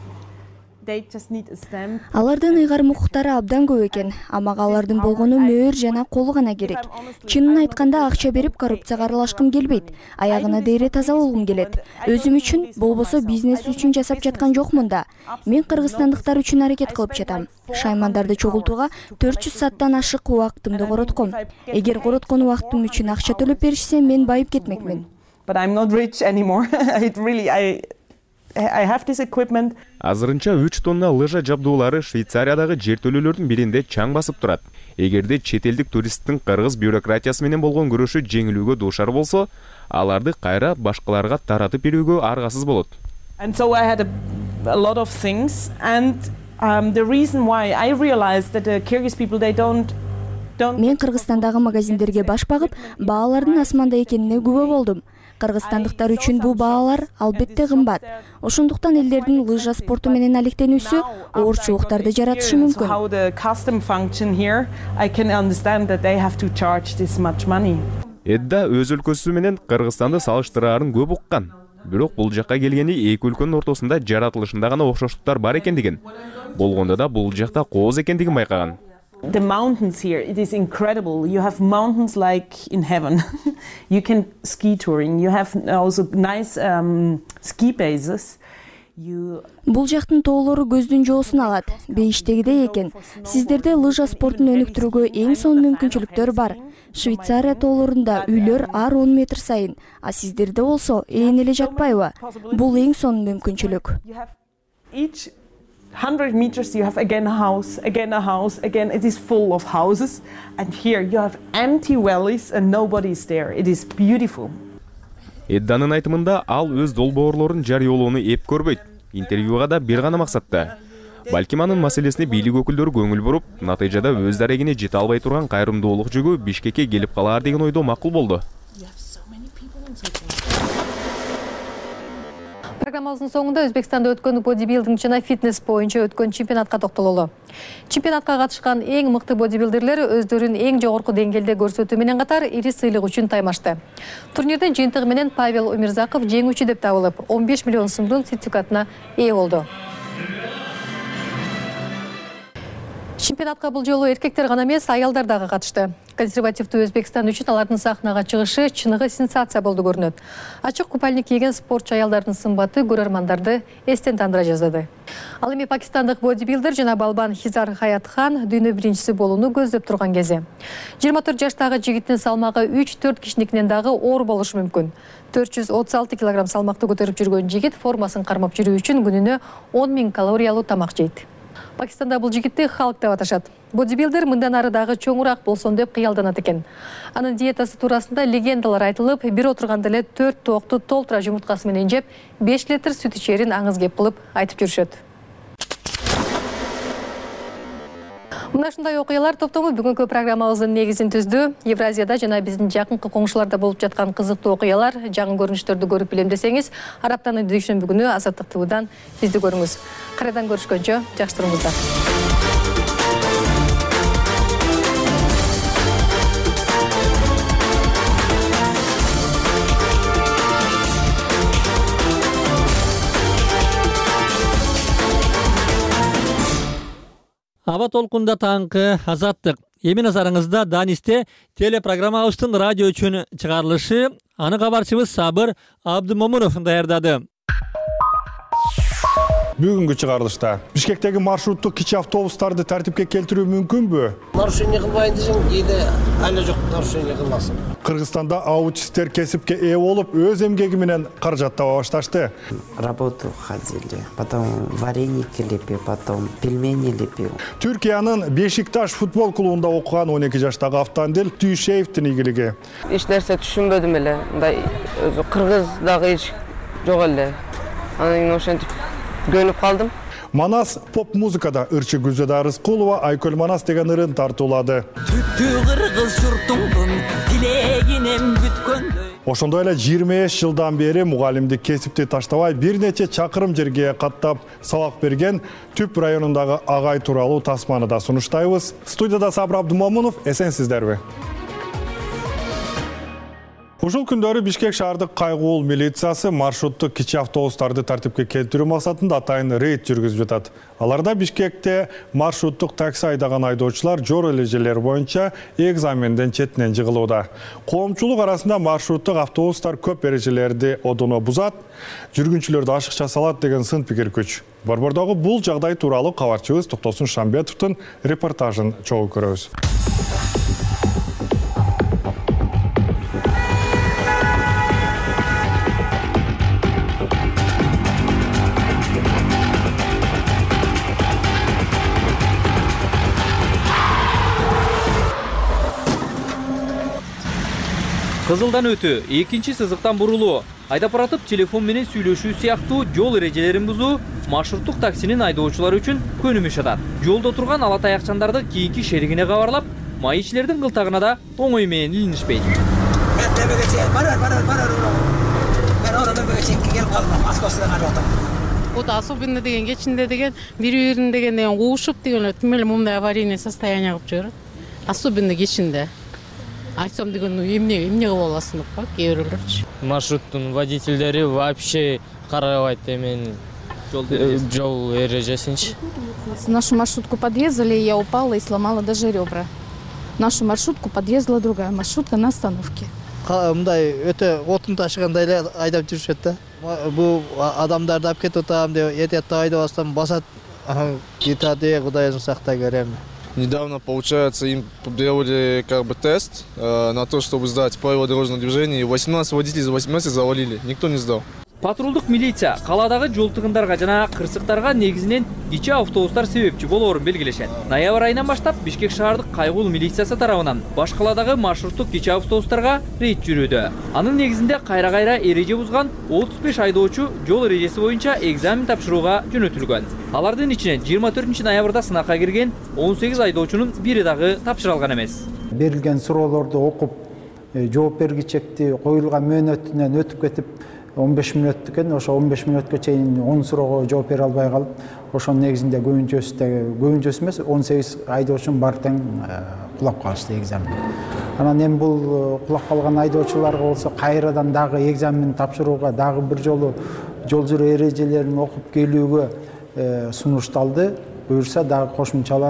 Алардын ыйгарым укуктары абдан көп экен, амага алардын болгону мөөр жана колу гана керек. Чынын айтканда акча берип коррупцияга аралашкым келбейт. Аягына дейре таза болгум келет. Өзүм үчүн, болбосо бизнес үчүн жасап жаткан жокмун да. Мен кыргызстандыктар үчүн аракет кылып жатам. Шаймандарды чогултууга төрт жүз сааттан ашык убактымды коротком. Эгер короткон убактым үчүн акча төлөп беришсе, мен байып кетмекмин. But I'm not rich anymore. It really I I have this equipment. Азырынча үч тонна лыжа жабдуулары Швейцариядагы жер төлөөлөрдүн биринде чаң басып турат. Эгерде чет элдик туристтин кыргыз бюрократиясы менен болгон күрөшү жеңилүүгө дуушар болсо, аларды кайра башкаларга таратып берүүгө аргасыз болот. And so I had a, a lot of things and um, the reason why I realized that the Kyrgyz people they don't Мен Кыргызстандагы магазиндерге баш багып, баалардын асманда экенине күбө болдум. Кыргызстандыктар үчүн бул баалар албетте кымбат. Ошондуктан элдердин лыжа спорту менен алектенүүсү оорчулуктарды жаратышы мүмкүн. Эдда өз өлкөсү менен Кыргызстанды салыштыраарын көп уккан. Бирок бул жакка келгени эки өлкөнүн ортосунда жаратылышында гана окшоштуктар бар экендигин, болгондо да бул жакта кооз экендигин байкаган. The mountains here, it is incredible. You have mountains like in heaven. You can ski touring. You have also nice um, ski bases. You... Бул жактын тоолору көздүн жоосун алат. Бейиштегидей экен. Сиздерде лыжа спортун өнүктүрүүгө эң сонун мүмкүнчүлүктөр бар. Швейцария тоолорунда үйлөр ар он метр сайын, а сиздерде болсо ээн эле жатпайбы? Бул эң сонун мүмкүнчүлүк. Each one hundred meters you have again a house, again a house, again it is full of houses, and here you have empty valleys and nobody is there. It is beautiful. Эдданын айтымында ал өз долбоорлорун жарыялоону эп көрбөйт. Интервьюга да бир гана максатта. Балким анын маселесине бийлик өкүлдөрү көңүл буруп, натыйжада өз дарегине жете албай турган кайрымдуулук жүгү Бишкекке келип калаар деген ойдо макул болду. Программабыздын соңунда Өзбекстанда өткөн бодибилдинг жана фитнес боюнча өткөн чемпионатка токтололу. Чемпионатка катышкан эң мыкты бодибилдерлер өздөрүн эң жогорку деңгээлде көрсөтүү менен катар ири сыйлык үчүн таймашты. Турнирдин жыйынтыгы менен Павел Умирзаков жеңүүчү деп табылып, он беш миллион сомдун сертификатына ээ болду. Чемпионатқа бұл жолы еркектер ғана емес, аялдар дағы қатышты. Консервативті Өзбекстан үшін алардың сахнаға чығышы чынығы сенсация болды көрінеді. Ачық купальник киген спортшы аялдардың сымбаты көрермандарды естен тандыра жаздады. Ал эми пакистандық бодибилдер жана балбан Хизар Хаятхан дүйнө биринчиси болууну көздөп турган кези. жыйырма төрт жаштагы жигиттин салмагы үч төрт кишиникинен дагы оор болушу мүмкүн. төрт жүз отуз алты килограмм салмакты көтөрүп жүргөн жигит формасын кармап жүрүү үчүн күнүнө он миң калориялуу тамак жейт. Пакистанда бұл жигитти халк деп аташат. Бодибилдер мындан ары дагы чоңураак болсун деп кыялданат экен. Анын диетасы туурасында легендалар айтылып, бир отурганда эле төрт токту толтура жумурткасы менен жеп, беш литр сүт ичерин аңыз кеп кылып айтып жүрүшөт. Мына ушундай окуялар топтому бүгүнкү программабыздын негизин түздү. Евразияда жана биздин жакынкы коңшуларда болуп жаткан кызыктуу окуялар, жаңы көрүнүштөрдү көрүп билем десеңиз, Араптанын дүйшөмбү Азаттык тывыдан бизди көрүңүз. Кайрадан көрүшкөнчө, жакшы туруңуздар. Аба толкунда таңкы Азаттык. Эми назарыңызда Данисте телепрограммабыздын радио үчүн чыгарылышы, аны кабарчыбыз Сабыр Абдымомунов даярдады. Бүгүнкү чыгарылышта Бишкектеги маршруттук кичи автобустарды тартипке келтирүү мүмкүнбү? Нарушение кылбайын десең, кээде айлы жок нарушение кылмасын. Кыргызстанда аутистер кесипке ээ болуп, өз эмгеги менен каражат таба башташты. Работу ходили, потом вареники лепил, потом пельмени лепил. Түркиянын Бешикташ футбол клубунда окуган он эки жаштагы Автандил Түйшеевдин ийгилиги. Эч нерсе түшүнбөдүм эле. Мындай өзү кыргыз дагы эч жок эле. Анан ошентип көнүп калдым. Манас поп музыкада ырчы Гүлзада Рыскулова Айкөл Манас деген ырын тартуулады. Ошондой эле жыйырма беш жылдан бери мугалимдик кесипти таштабай бир нече чакырым жерге каттап сабак берген Түп районундагы агай тууралуу тасманы да сунуштайбыз. Студияда Сабыр Абдымомунов, эсенсиздерби? Ушул күндөрү Бишкек шаардык кайгуул милициясы маршруттук кичи автобустарды тартипке келтирүү максатында атайын рейд жүргүзүп жатат. Аларда Бишкекте маршруттук такси айдаган айдоочулар жол эрежелери боюнча экзаменден четинен жыгылууда. Коомчулук арасында маршруттук автобустар көп эрежелерди одоно бузат, жүргүнчүлөрдү ашыкча салат деген сын пикир күч. Борбордогу бул жагдай тууралуу кабарчыбыз Токтосун Шамбетовдун репортажын чогуу көрөбүз. Кызылдан өтүү, экинчи сызыктан бурулуу, айдапаратып телефон менен сүйлөшүү сыяктуу жол эрежелерин бузуу маршруттук таксинин айдоочулары үчүн көнүмүш атат. Жолдо турган ала таякчандарды кийинки шеригине кабарлап, майичилердин кылтагына да оңой менен илинишпейт. Вот особенно деген кечинде деген бири-бирин деген куушуп деген тимеле мындай аварийный состояние кылып жүрөт. Особенно кечинде. Айтсам деген эмне эмне кылып аласың деп кээ бирөөлөрчү. Маршруттун водительдери вообще карабайт эмен жол эрежесинчи. Нашу маршрутку подрезали, я упала и сломала даже ребра. Нашу маршрутку подрезала другая маршрутка на остановке. Мындай өтө отун ташыгандай эле айдап жүрүшөт да. Бул адамдарды алып кетип атам деп этиятта айдап атсам басат. Кетаде, Кудайым сактай көрөм. Недавно, получается, им делали как бы тест э, на то, чтобы сдать правила дорожного движения. восемнадцать водителей за восемнадцать завалили. Никто не сдал. Патрулдук милиция каладагы жол тыгындарга жана кырсыктарга негизинен кичи автобустар себепчи болоорун белгилешет. Ноябрь айынан баштап Бишкек шаардык кайгуул милициясы тарабынан баш каладагы маршруттук кичи автобустарга рейд жүрүүдө. Анын негизинде кайра-кайра эреже бузган отуз беш айдоочу жол эрежеси боюнча экзамен тапшырууга жөнөтүлгөн. Алардын ичинен жыйырма төртүнчү ноябрда сынакка кирген он сегиз айдоочунун бири дагы тапшыра алган эмес. Берилген суроолорду окуп, жооп бергичекти коюлган мөөнөтүнөн өтүп кетип он беш мүнөт экен, ошо он беш мүнөткө чейин он суроого жооп бере албай калып, ошонун негизинде көбүнчөсү көбүнчөсү эмес он сегиз айдоочунун баары тең кулап калышты экзаменге. Анан эми бул кулап калган айдоочуларга болсо кайрадан дагы экзамен тапшырууга, дагы бир жолу жол жүрүү эрежелерин окуп келүүгө сунушталды. Буюрса дагы кошумчалаа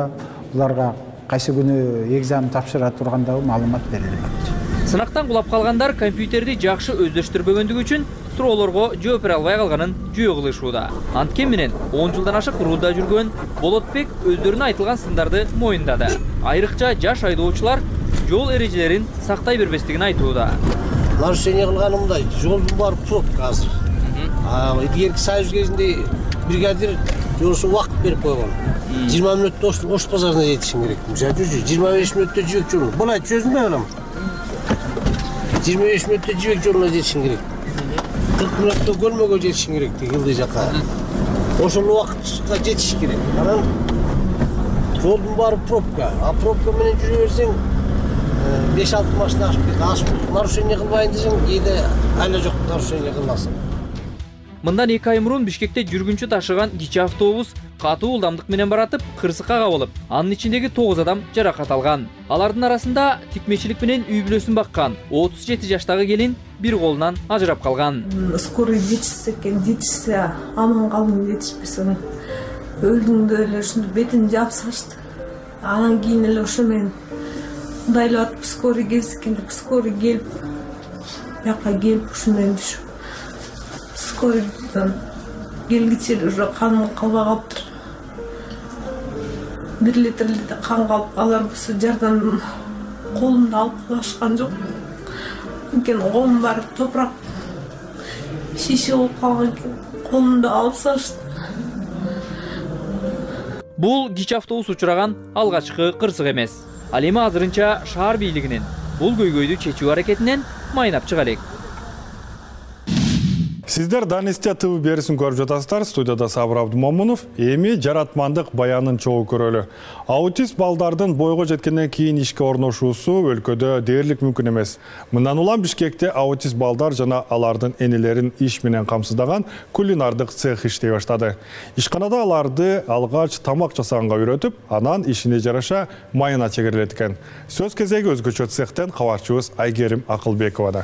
буларга кайсы күнү экзамен тапшыра тургандагы маалымат берилбейт. Сынактан кулап калгандар компьютерди жакшы өздөштүрбөгөндүгү үчүн суроолорго жооп бере албай калганын жөө кылышууда. Анткени менен он жылдан ашык рулда жүргөн Болотбек өздөрүнө айтылган сындарды моюндады. Айрыкча жаш айдоочулар жол эрежелерин сактай бербестигин айтууда. Нарушение кылганымда жолдун баары пробка азыр. Идерки союз кезинде бригадир жолсу убакыт берип койгон. жыйырма мүнөттө Ош базарына жетишиң керек. Мисалы үчүн жыйырма беш мүнөттө жибек жолу. Булай чөзүнбөй анам. жыйырма беш мүнөттө жибек жолуна жетишиң керек. кырк мүнөттө көлмөгө жетишиң керек тигилди жака. Ошол убакытка жетиш керек. Анан жолдун баары пробка. А пробка менен жүрө берсең беш алты машина ашып кетет. Ашып нарушение кылбайын десең, кээде айла жок нарушение кыласың. Мындан эки ай мурун Бишкекте жүргүнчү ташыган кичи автобус катуу ылдамдык менен баратып, кырсыкка кабылып, анын ичиндеги тогуз адам жаракат алган. Алардын арасында тикмечилик менен үй бүлөсүн баккан отуз жети жаштагы келин бир колунан ажырап калган. Скорый жетишсе экен, жетишсе аман калдым, жетишпесе өлдүм деп эле ушунду бетин жапсашты. Анан кийин эле ошо мен мындайлап атып скорый келсе экен деп скорый келип, бияка келип ушундай түшүп. Скорыйдан келгиче уже каным калбай калыптыр. Бир литрлде кан калып, алар болсо жардам колумду алып калышкан жок. Экен колум бар топурак шише болуп калган экен. Колумду алып салышты. Бул кичи автобус учураган алгачкы кырсык эмес. Ал эми азырынча шаар бийлигинин бул көйгөйдү чечүү аракетинен майнап чыга элек. Сиздер Данисте ТВ берисин көрүп жатасыздар. Студияда Сабыр Абдумомунов. Эми жаратмандык баянын чогуу көрөлү. Аутист балдардын бойго жеткенден кийин ишке орношуусу өлкөдө дээрлик мүмкүн эмес. Мындан улам Бишкекте аутист балдар жана алардын энелерин иш менен камсыздаган кулинардык цех иштей баштады. Ишканада аларды алгач тамак жасаганга үйрөтүп, анан ишине жараша майына чегерилет экен. Сөз кезеги өзгөчө цехтен кабарчыбыз Айгерим Акылбековада.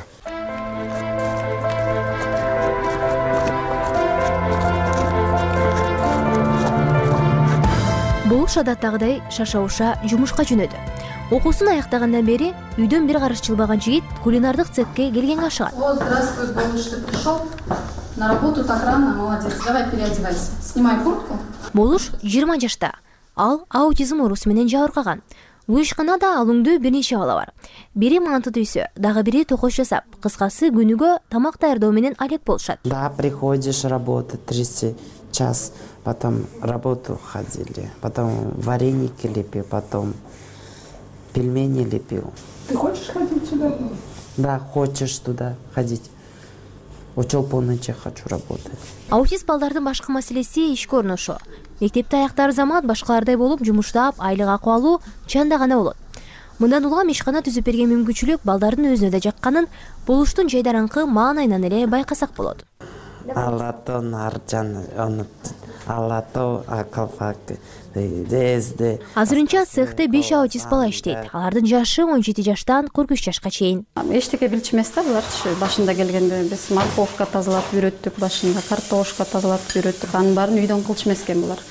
Болуш адаттагыдай шашауша жумушка жөнөдү. Окуусун аяктагандан бери үйдөн бир карыш чылбаган жигит кулинардык цехке келгенге ашыгат. Вот, здравствуй, Болуш, ты пришел на работу так рано, молодец. Давай переодевайся. Снимай куртку. Болуш жыйырма жашта. Ал аутизм оорусу менен жабыркаган. Бул ишканада алыңдуу бир нече бала бар. Бири манты түйсө, дагы бири токош жасап, кыскасы күнүгө тамак даярдоо менен алек болушат. Да, приходишь работать тридцать час. Потом работу ходили, потом вареники лепил, потом пельмени лепил. Ты хочешь ходить сюда? Да, хочешь туда ходить. Учел полночи хочу работать. Аутист балдардын башкы маселеси ишке орношуу. Мектепте аяктары замат башкалардай болуп жумуштап, айлык акы алуу чанда гана болот. Мындан улам ишкана түзүп берген мүмкүнчүлүк балдардын өзүнө да жакканын Болуштун жайдараңкы маанайынан эле байкасак болот. Алатон аржан онут. Алато акалфак дезде. Азырынча цехте беш аутист бала иштейт. Алардын жашы он жети жаштан кырк үч жашка чейин. Эчтеке билчүмес да булар. Башында келгенде биз морковка тазалап үйрөттүк, башында картошка тазалап үйрөттүк. Анын баарын үйдөн кылчу эмес экен булар.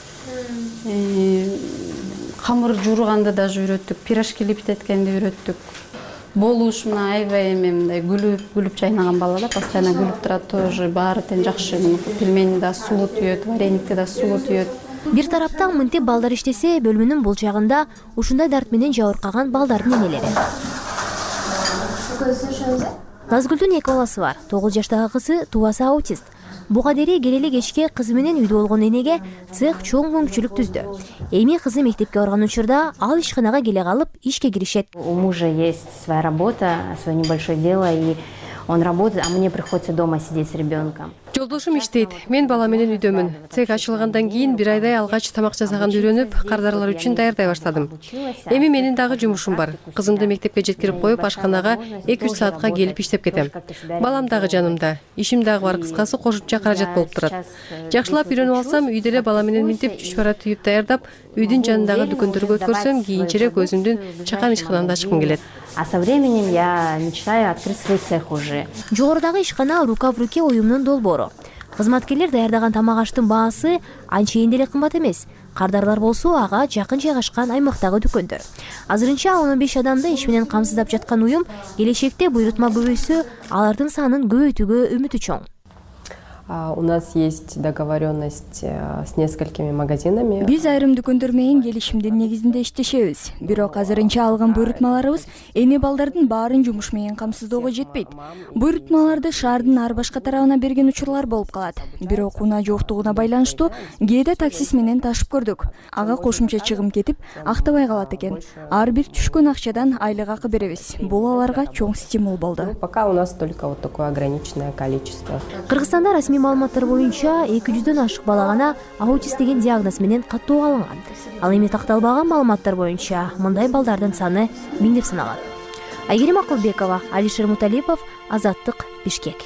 Камыр жууганды да үйрөттүк, пирожки лептеткенди үйрөттүк. Болуш мына аябай эме мындай күлүп, күлүп чайнаган бала да, постоянно күлүп турат, тоже баары тең жакшы. Пельмени да сулуу түйөт, вареникти да сулуу түйөт. Бир тараптан мынтип балдар иштесе, бөлмөнүн бул жагында ушундай дарт менен жабыркаган балдардын энелери. Назгүлдүн эки баласы бар. тогуз жаштагы кызы тубасы аутист. Буга дейин келели кечке кызы менен үйдө болгон энеге цех чоң мүмкүнчүлүк түздү. Эми кызы мектепке барган учурда ал ишканага келе калып ишке киришет. У мужа есть своя работа, свое небольшое дело, и он работает, а мне приходится дома сидеть с ребенком. Жолдошум иштейт, мен бала менен үйдөмүн. Цех ачылгандан кийин бир айдай алгач тамак жасаганды үйрөнүп, кардарлар үчүн даярдай баштадым. Эми менин дагы жумушум бар. Кызымды мектепке жеткирип коюп, ашканага эки үч саатка келип иштеп кетем. Балам дагы жанымда, ишим дагы бар, кыскасы кошумча каражат болуп турат. Жакшылап үйрөнүп алсам, үйдө эле бала менен минтип чүч бара түйүп даярдап, үйдүн жанындагы дүкөндөргө өткөрсөм, кийинчерээк өзүмдүн чакан ишканамды ачкым келет. А со временем я мечтаю открыть свой цех уже. Жогорудагы ишкана рука в руке уюмдун долбоору. Кызматкерлер даярдаган тамак аштын баасы анчейин деле кымбат эмес. Кардарлар болсо ага жакын жайгашкан аймактагы дүкөндөр. Азырынча он беш адамды иш менен камсыздап жаткан уюм келечекте буйрутма көбөйсө, алардын санын көбөйтүүгө үмүтү чоң. У нас есть договоренность с несколькими магазинами. Биз айрым дүкөндөр менен келишимдин негизинде иштешебиз. Бирок азырынча алган буйрутмаларыбыз эми балдардын баарын жумуш менен камсыздоого жетпейт. Буйрутмаларды шаардын ар башка тарабына берген учурлар болуп калат. Бирок унаа жоктугуна байланыштуу кээде таксист менен ташып көрдүк. Ага кошумча чыгым кетип, актабай калат экен. Ар бир түшкөн акчадан айлык акы беребиз. Бул аларга чоң стимул болду. Пока у нас только вот такое ограниченное количество. Кыргызстанда расмий маалыматтар боюнча эки жүздөн ашык бала гана аутист деген диагноз менен каттоо алынган. Ал эми такталбаган маалыматтар боюнча мындай балдардын саны миңдеп саналат. Айгерим Акылбекова, Алишер Муталипов, Азаттык, Бишкек.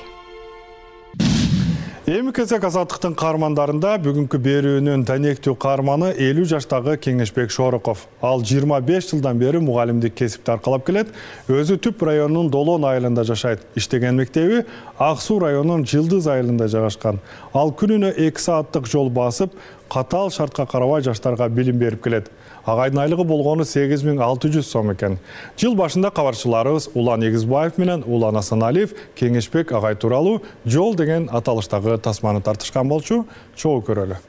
Эми кезек Азаттыктын каармандарында бүгүнкү берүүнүн танектүү каарманы элүү жаштагы Кеңешбек Шороков. Ал жыйырма беш жылдан бери мугалимдик кесипти аркалап келет. Өзү Түп районунун Долон айылында жашайт. Иштеген мектеби Ак Суу районунун Жылдыз айылында жайгашкан. Ал күнүнө эки сааттык жол басып, катаал шартка карабай жаштарга билим берип келет. Агайдын айлыгы болгону сегиз миң алты жүз сом экен. Жыл башында кабарчыларыбыз Улан Эгизбаев менен Улан Асаналиев Кеңешбек агай тууралуу жол деген аталыштагы тасманы тартышкан болчу. Чогуу көрөлү.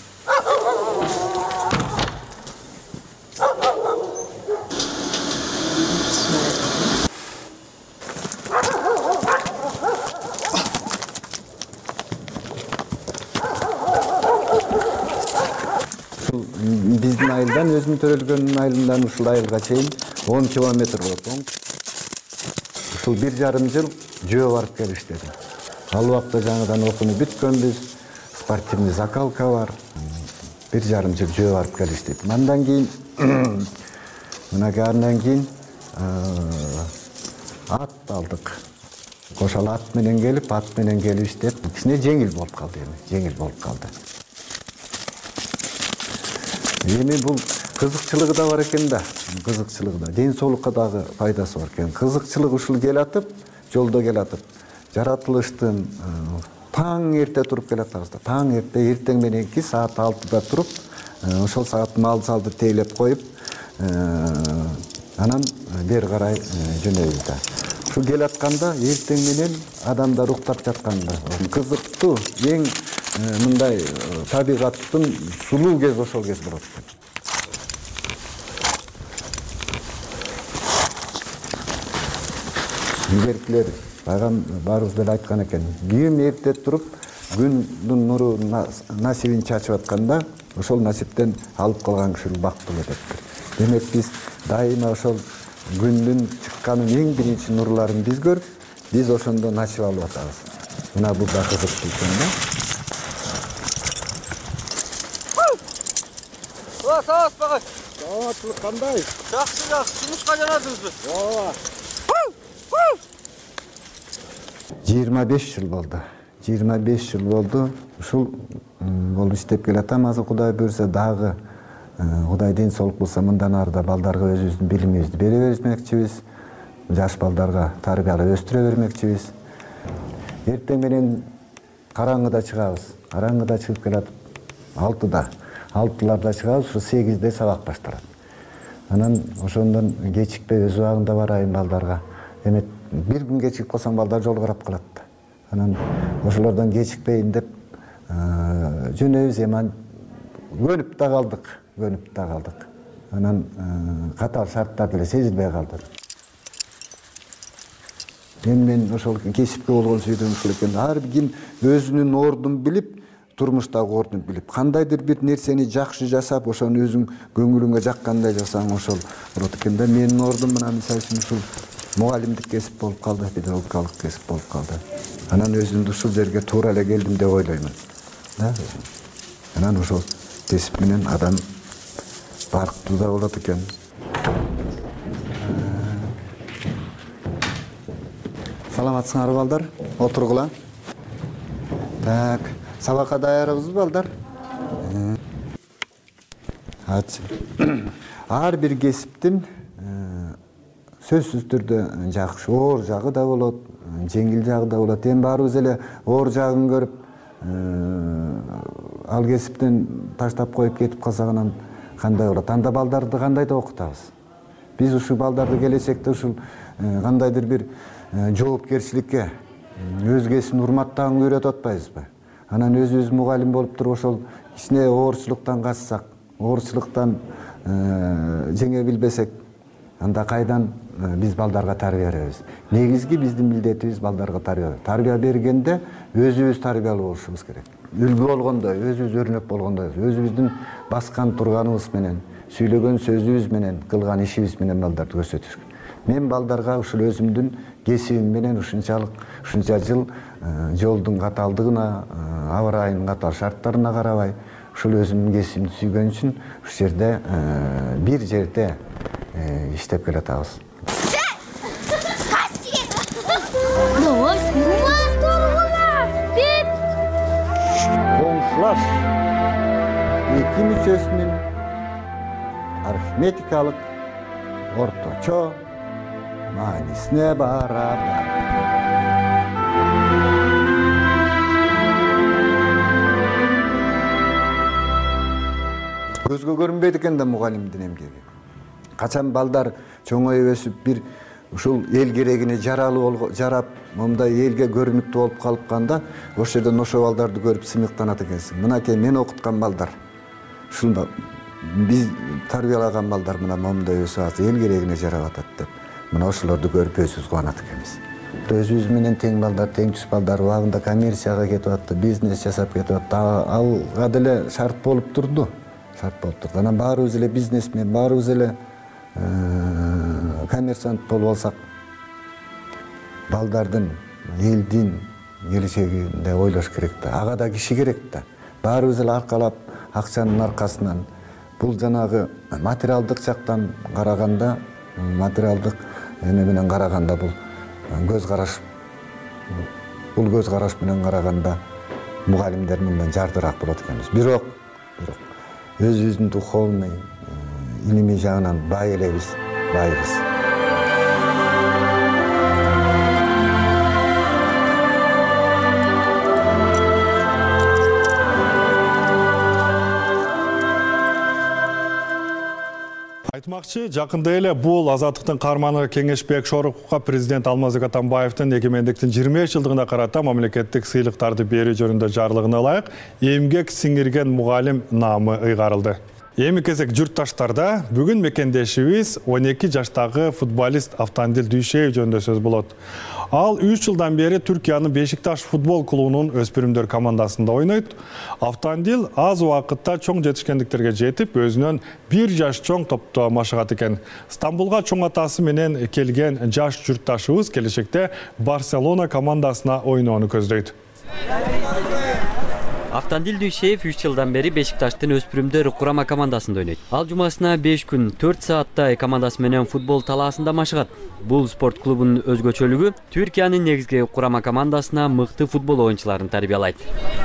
Биздин айылдан өзүм төрөлгөн айылдан ушул айылга чейин он километр болот. Ушул бир жарым жыл жөө барып келип иштедим. Ал убакта жаңыдан окууну бүткөнбүз, спортивный закалка бар. Бир жарым жыл жөө барып келип иштедим. Андан кийин мына андан кийин ат алдык. Ошол ат менен келип, ат менен келип иштеп, кичине жеңил болуп калды эми, жеңил болуп калды. Эми бул кызыкчылыгы да бар экен да, кызыкчылыгы да, ден соолукка дагы пайдасы бар экен. Кызыкчылык ушул келатып, жолдо келатып, жаратылыштын таң эрте туруп келатабыз да. Таң эрте эртең мененки саат алтыда туруп, ошол саат мал салды тейлеп коюп, анан бери карай жөнөйбүз да. Ушул келатканда эртең менен адамдар уктап жатканда кызыктуу, эң мындай табигаттын сулуу кез ошол кез болот экен. Илгеркилер багам баарыбыз деле айткан экен. Ким эрте туруп күндүн нуру насибин чачып атканда, ошол насиптен алып калган киши бактылуу дептир. Демек биз дайыма ошол күндүн чыкканын эң биринчи нурларын биз көрүп, биз ошондо насип алып атабыз. Мына бул да кызыктуу экен да. Саат багай. Сааттылык кандай? Жакшы, жакшы. Жумушка жарадыңызбы? Ооба. жыйырма беш жыл болду. жыйырма беш жыл болду. Ушул болуп иштеп келатам. Азыр Кудай буйрса дагы Кудай ден соолук кылса мындан ары да балдарга өзүбүздүн билимибизди бере бермекчибиз. Жаш балдарга тарбиялап өстүрө бермекчибиз. Эртең менен караңгыда чыгабыз. Караңгыда чыгып келатып алтыда алтыларда чыгабыз, ушу сегизде сабак башталат. Анан ошондон кечикпей өз убагында барайын балдарга. Эми бир күн кечигип калсаң балдар жол карап калат да. Анан ошолордон кечикпейин деп жөнөбүз, эми көнүп да калдык, көнүп да калдык. Анан катаал шарттар деле сезилбей калды. Эми мен ошол кесипке болгон сүйдүм ушул экен. Ар ким өзүнүн ордун билип, турмуштагы ордун билип, кандайдыр бир нерсени жакшы жасап, ошону өзүң көңүлүңө жаккандай жасаң ошол болот экен да. Менин ордум мына мисалы үчүн ушул мугалимдик кесип болуп калды, педагогикалык кесип болуп калды. Анан өзүмдү ушул жерге туура эле келдим деп ойлоймун. Да. Анан ошол кесип менен адам барктуу да болот экен. Саламатсыңарбы балдар? Отургула. Так. Сабакка даярбызбы балдар? Ар бир кесиптин сөзсүз түрдө жакшы оор жагы да болот, жеңил жагы да болот. Эми баарыбыз эле оор жагын көрүп, ал кесиптен таштап коюп кетип калсак анан кандай болот? Анда балдарды кандай да окутабыз? Биз ушул балдарды келечекте ушул кандайдыр бир жоопкерчиликке, өзгесин урматтаганга үйрөтүп атпайбызбы? Анан өзүбүз мугалим болуп туруп ошол кичине оорчулуктан качсак, оорчулуктан жеңе билбесек, анда кайдан биз балдарга тарбия беребиз? Негизги биздин милдетибиз балдарга тарбия. Тарбия бергенде өзүбүз тарбиялуу болушубуз керек. Үлгү болгондой, өзүбүз өрнөк болгондой, өзүбүздүн баскан турганыбыз менен, сүйлөгөн сөзүбүз менен, кылган ишибиз менен балдарды көрсөтүш керек. Мен балдарга ушул өзүмдүн кесибим менен ушунчалык, ушунча жыл жолдун катаалдыгына, аба ырайынын катаал шарттарына карабай, ушул өзүмдүн кесибимди сүйгөн үчүн ушул жерде бир жерде иштеп келатабыз. Коңшулаш эки мүчөсүнүн арифметикалык орточо маанисине барабар. Көзгө көрүнбөйт экен да мугалимдин эмгеги. Качан балдар чоңоюп өсүп бир ушул эл керегине жаралуу жарап, момундай элге көрүнүктүү болуп калыпканда, ошол жерден ошол балдарды көрүп сыймыктанат экенсиң. Мынакей мен окуткан балдар, ушул биз тарбиялаган балдар мына момундай өсүп атат, эл керегине жарап атат деп. Мына ошолорду көрүп өзүбүз кубанат экенбиз. Өзүбүз менен тең балдар, теңчүс балдар убагында коммерцияга кетип атты, бизнес жасап кетип атты. Алга деле шарт болуп турду. Шарт болуп турду. Анан баарыбыз эле бизнесмен, баарыбыз эле коммерсант болуп алсак, балдардын, элдин келечегинде ойлош керек да. Ага да киши керек да. Баарыбыз эле аркалап, акчанын аркасынан, бул жанагы материалдык жактан караганда, материалдык эме менен караганда бул көз караш, бул көз караш менен караганда мугалимдер мындан жардыраак болот экенбиз. Бирок, бирок өзүбүздүн духовный, илимий жагынан бай элебиз, байбыз. Айтмакчы, жакында эле бул Азаттыктын каарманы Кеңешбек Шороковго президент Алмазбек Атамбаевдин эгемендиктин жыйырма беш жылдыгына карата мамлекеттик сыйлыктарды берүү жөнүндө жарлыгына ылайык эмгек сиңирген мугалим наамы ыйгарылды. Эми кезек журтташтарда бүгүн мекендешибиз он эки жаштагы футболист Автандил Дүйшеев жөнүндө сөз болот. Ал үч жылдан бери Түркиянын Бешикташ футбол клубунун өспүрүмдөр командасында ойнойт. Автандил аз убакытта чоң жетишкендиктерге жетип, өзүнөн бир жаш чоң топто машыгат экен. Стамбулга чоң атасы менен келген жаш журтташыбыз келечекте Барселона командасына ойноону көздөйт. Автандил Дүйшеев үч жылдан бери Бешикташтын өспүрүмдөр курама командасында ойнойт. Ал жумасына беш күн төрт сааттай командасы менен футбол талаасында машыгат. Бул спорт клубунун өзгөчөлүгү Түркиянын негизги курама командасына мыкты футбол оюнчуларын тарбиялайт.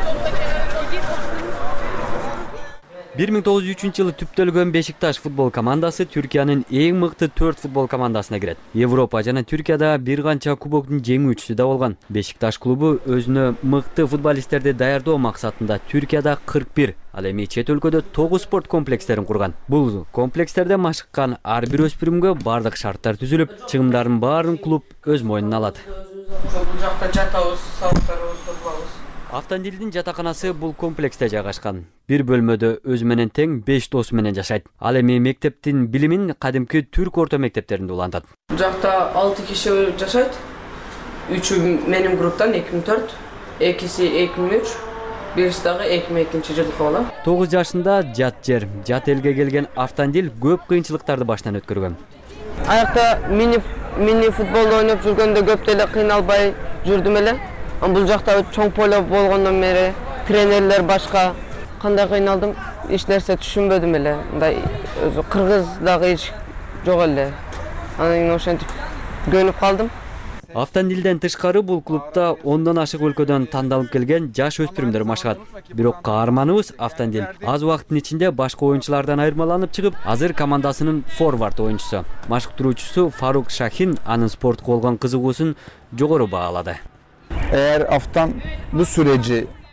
бир миң тогуз жүз үчүнчү жылы түптөлгөн Бешикташ футбол командасы Түркиянын эң мыкты төрт футбол командасына кирет. Европа жана Түркияда бир канча кубоктун жеңүүчүсү да болгон. Бешикташ клубу өзүнө мыкты футболисттерди даярдоо максатында Түркияда кырк бир, ал эми чет өлкөдө тогуз спорт комплекстерин курган. Бул комплекстерде машыккан ар бир өспүрүмгө бардык шарттар түзүлүп, чыгымдардын баарын клуб өз мойнуна алат. Бул жакта жатабыз, сабактарыбызды кылабыз. Автандилдин жатаканасы бул комплексте жайгашкан. Бир бөлмөдө өзү менен тең беш досу менен жашайт. Ал эми мектептин билимин кадимки түрк орто мектептеринде улантат. Бул жакта алты киши жашайт. Үчү менин групптан эки миң төрт, экиси эки миң үч, бириси дагы эки миң экинчи жылкы бала. тогуз жашында жат жер, жат элге келген Автандил көп кыйынчылыктарды баштан өткөргөн. Аякта мини мини футбол ойноп жүргөндө көп деле кыйналбай жүрдүм эле. Бул жакта чоң поле болгондон бери тренерлер башка, кандай кыйналдым, эч нерсе түшүнбөдүм эле. Мындай өзү кыргыз дагы эч жок эле. Анан кийин ошентип көнүп калдым. Автандилден тышкары бул клубда ондон ашык өлкөдөн тандалып келген жаш өспүрүмдөр машыгат. Бирок каарманыбыз Автандил аз убакыттын ичинде башка оюнчулардан айырмаланып чыгып, азыр командасынын форвард оюнчусу. Машыктыруучусу Фарук Шахин анын спортко болгон кызыгуусун жогору баалады. Eğer Aftan bu süreci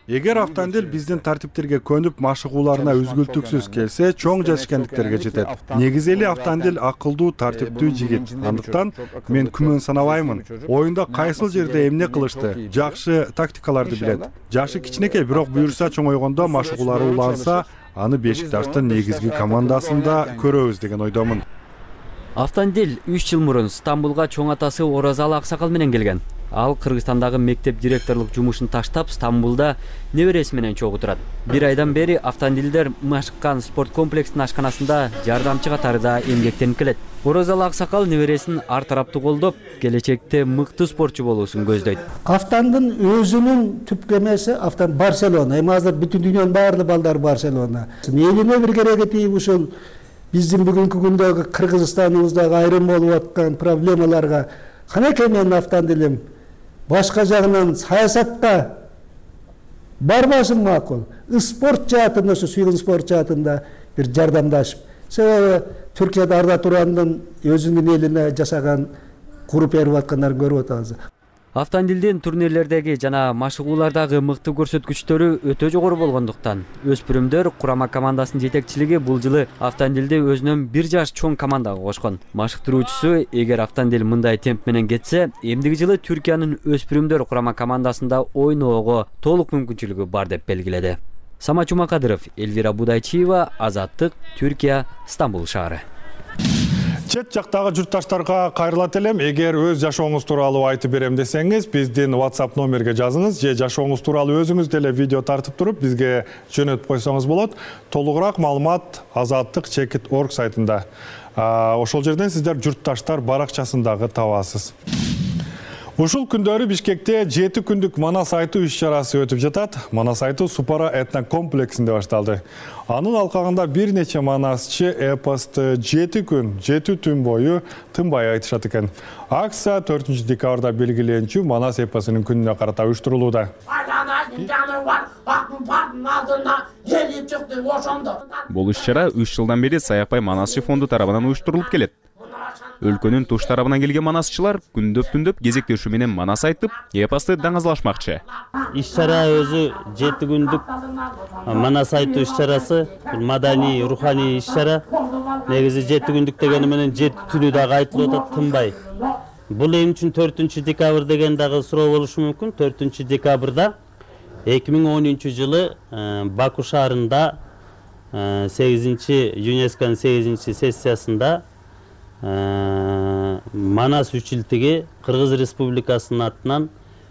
Эгер автандил биздин тартиптерге көнүп машыгууларына үзгүлтүксүз келсе, чоң жетишкендиктерге жетет. Негизи эле автандил акылдуу, тартиптүү жигит. Андыктан мен күмөн санабаймын. Оюнда кайсыл жерде эмне кылышты, жакшы тактикаларды билет. Жашы кичинекей, бирок буюрса чоңойгондо машыгуулары уланса, аны Бешикташтын негизги командасында көрөбүз деген ойдомун. Автандил үч жыл мурун Стамбулга чоң атасы Оразалы Аксакал менен келген. Ал Кыргызстандагы мектеп директорлук жумушун таштап, Стамбулда небереси менен чогуу турат. Бир айдан бери автандилдер Машыккан спорт комплексинин ашканасында жардамчы катарында эмгектенип келет. Оразалы Аксакал небересин ар тараптуу колдоп, келечекте мыкты спортчу болуусун көздөйт. Автандын өзүнүн түпкемеси автан Барселона. Эми азыр бүтүн дүйнөнүн баардык балдары Барселона. Элине бир кереги ушул биздин бүгүнкү күндөгү Кыргызстаныбыздагы айрым болуп аткан проблемаларга канекей менин автандилим башка жагынан саясатка барбашым макул. Спорт жаатында, ошо сүйгөн спорт жаатында бир жардамдашып. Себеби Түркияда Арда Турандын өзүнүн элине жашаган куруп берип аткандарын көрүп атабыз. Автандилдин турнирлердеги жана машыгуулардагы мыкты көрсөткүчтөрү өтө жогору болгондуктан өспүрүмдөр курама командасынын жетекчилиги бул жылы автандилди өзүнөн бир жаш чоң командага кошкон. Машыктыруучусу, эгер автандил мындай темп менен кетсе, эмдиги жылы Түркиянын өспүрүмдөр курама командасында ойноого толук мүмкүнчүлүгү бар деп белгиледи. Самат Жумакадыров, Элвира Будайчиева, Азаттык, Түркия, Стамбул шаары. Чет жактагы журтташтарга кайрылат элем. Эгер өз жашооңуз тууралуу айтып берем десеңиз, биздин WhatsApp номерге жазыңыз, же жашооңуз тууралуу өзүңүз деле видео тартып туруп бизге жөнөтүп койсоңуз болот. Толугураак маалымат азаттык чекит точка орг сайтында. Ошол жерден сиздер журтташтар баракчасындагы табасыз. Ушул күндөрү Бишкекте жети күндүк Манас айтуу иш-чарасы өтүп жатат. Манас айтуу Супара этно комплексинде башталды. Анын алкагында бир нече манасчы эпосты жети күн, жети түн бою тынбай айтышат экен. Акция төртүнчү декабрда белгиленчү Манас эпосунун күнүнө карата уюштурулууда. Бул иш-чара үч жылдан бери Саякбай Манасчы фонду тарабынан уюштурулуп келет. Өлкөнүн туш тарабынан келген манасчылар күндөп-түндөп кезектешүү менен манас айтып, эпосты даңазлашмакчы. Иш-чара өзү жети күндүк манас айтуу иш-чарасы, маданий, руханий иш-чара. Негизи жети күндүк дегени менен жети түнү дагы айтылып атат, тынбай. Бул эми үчүн төртүнчү декабрь деген дагы суроо болушу мүмкүн. төртүнчү декабрда эки миң онунчу жылы Баку шаарында сегизинчи ЮНЕСКОнун сегизинчи сессиясында Манас үчилтиги Кыргыз Республикасынын атынан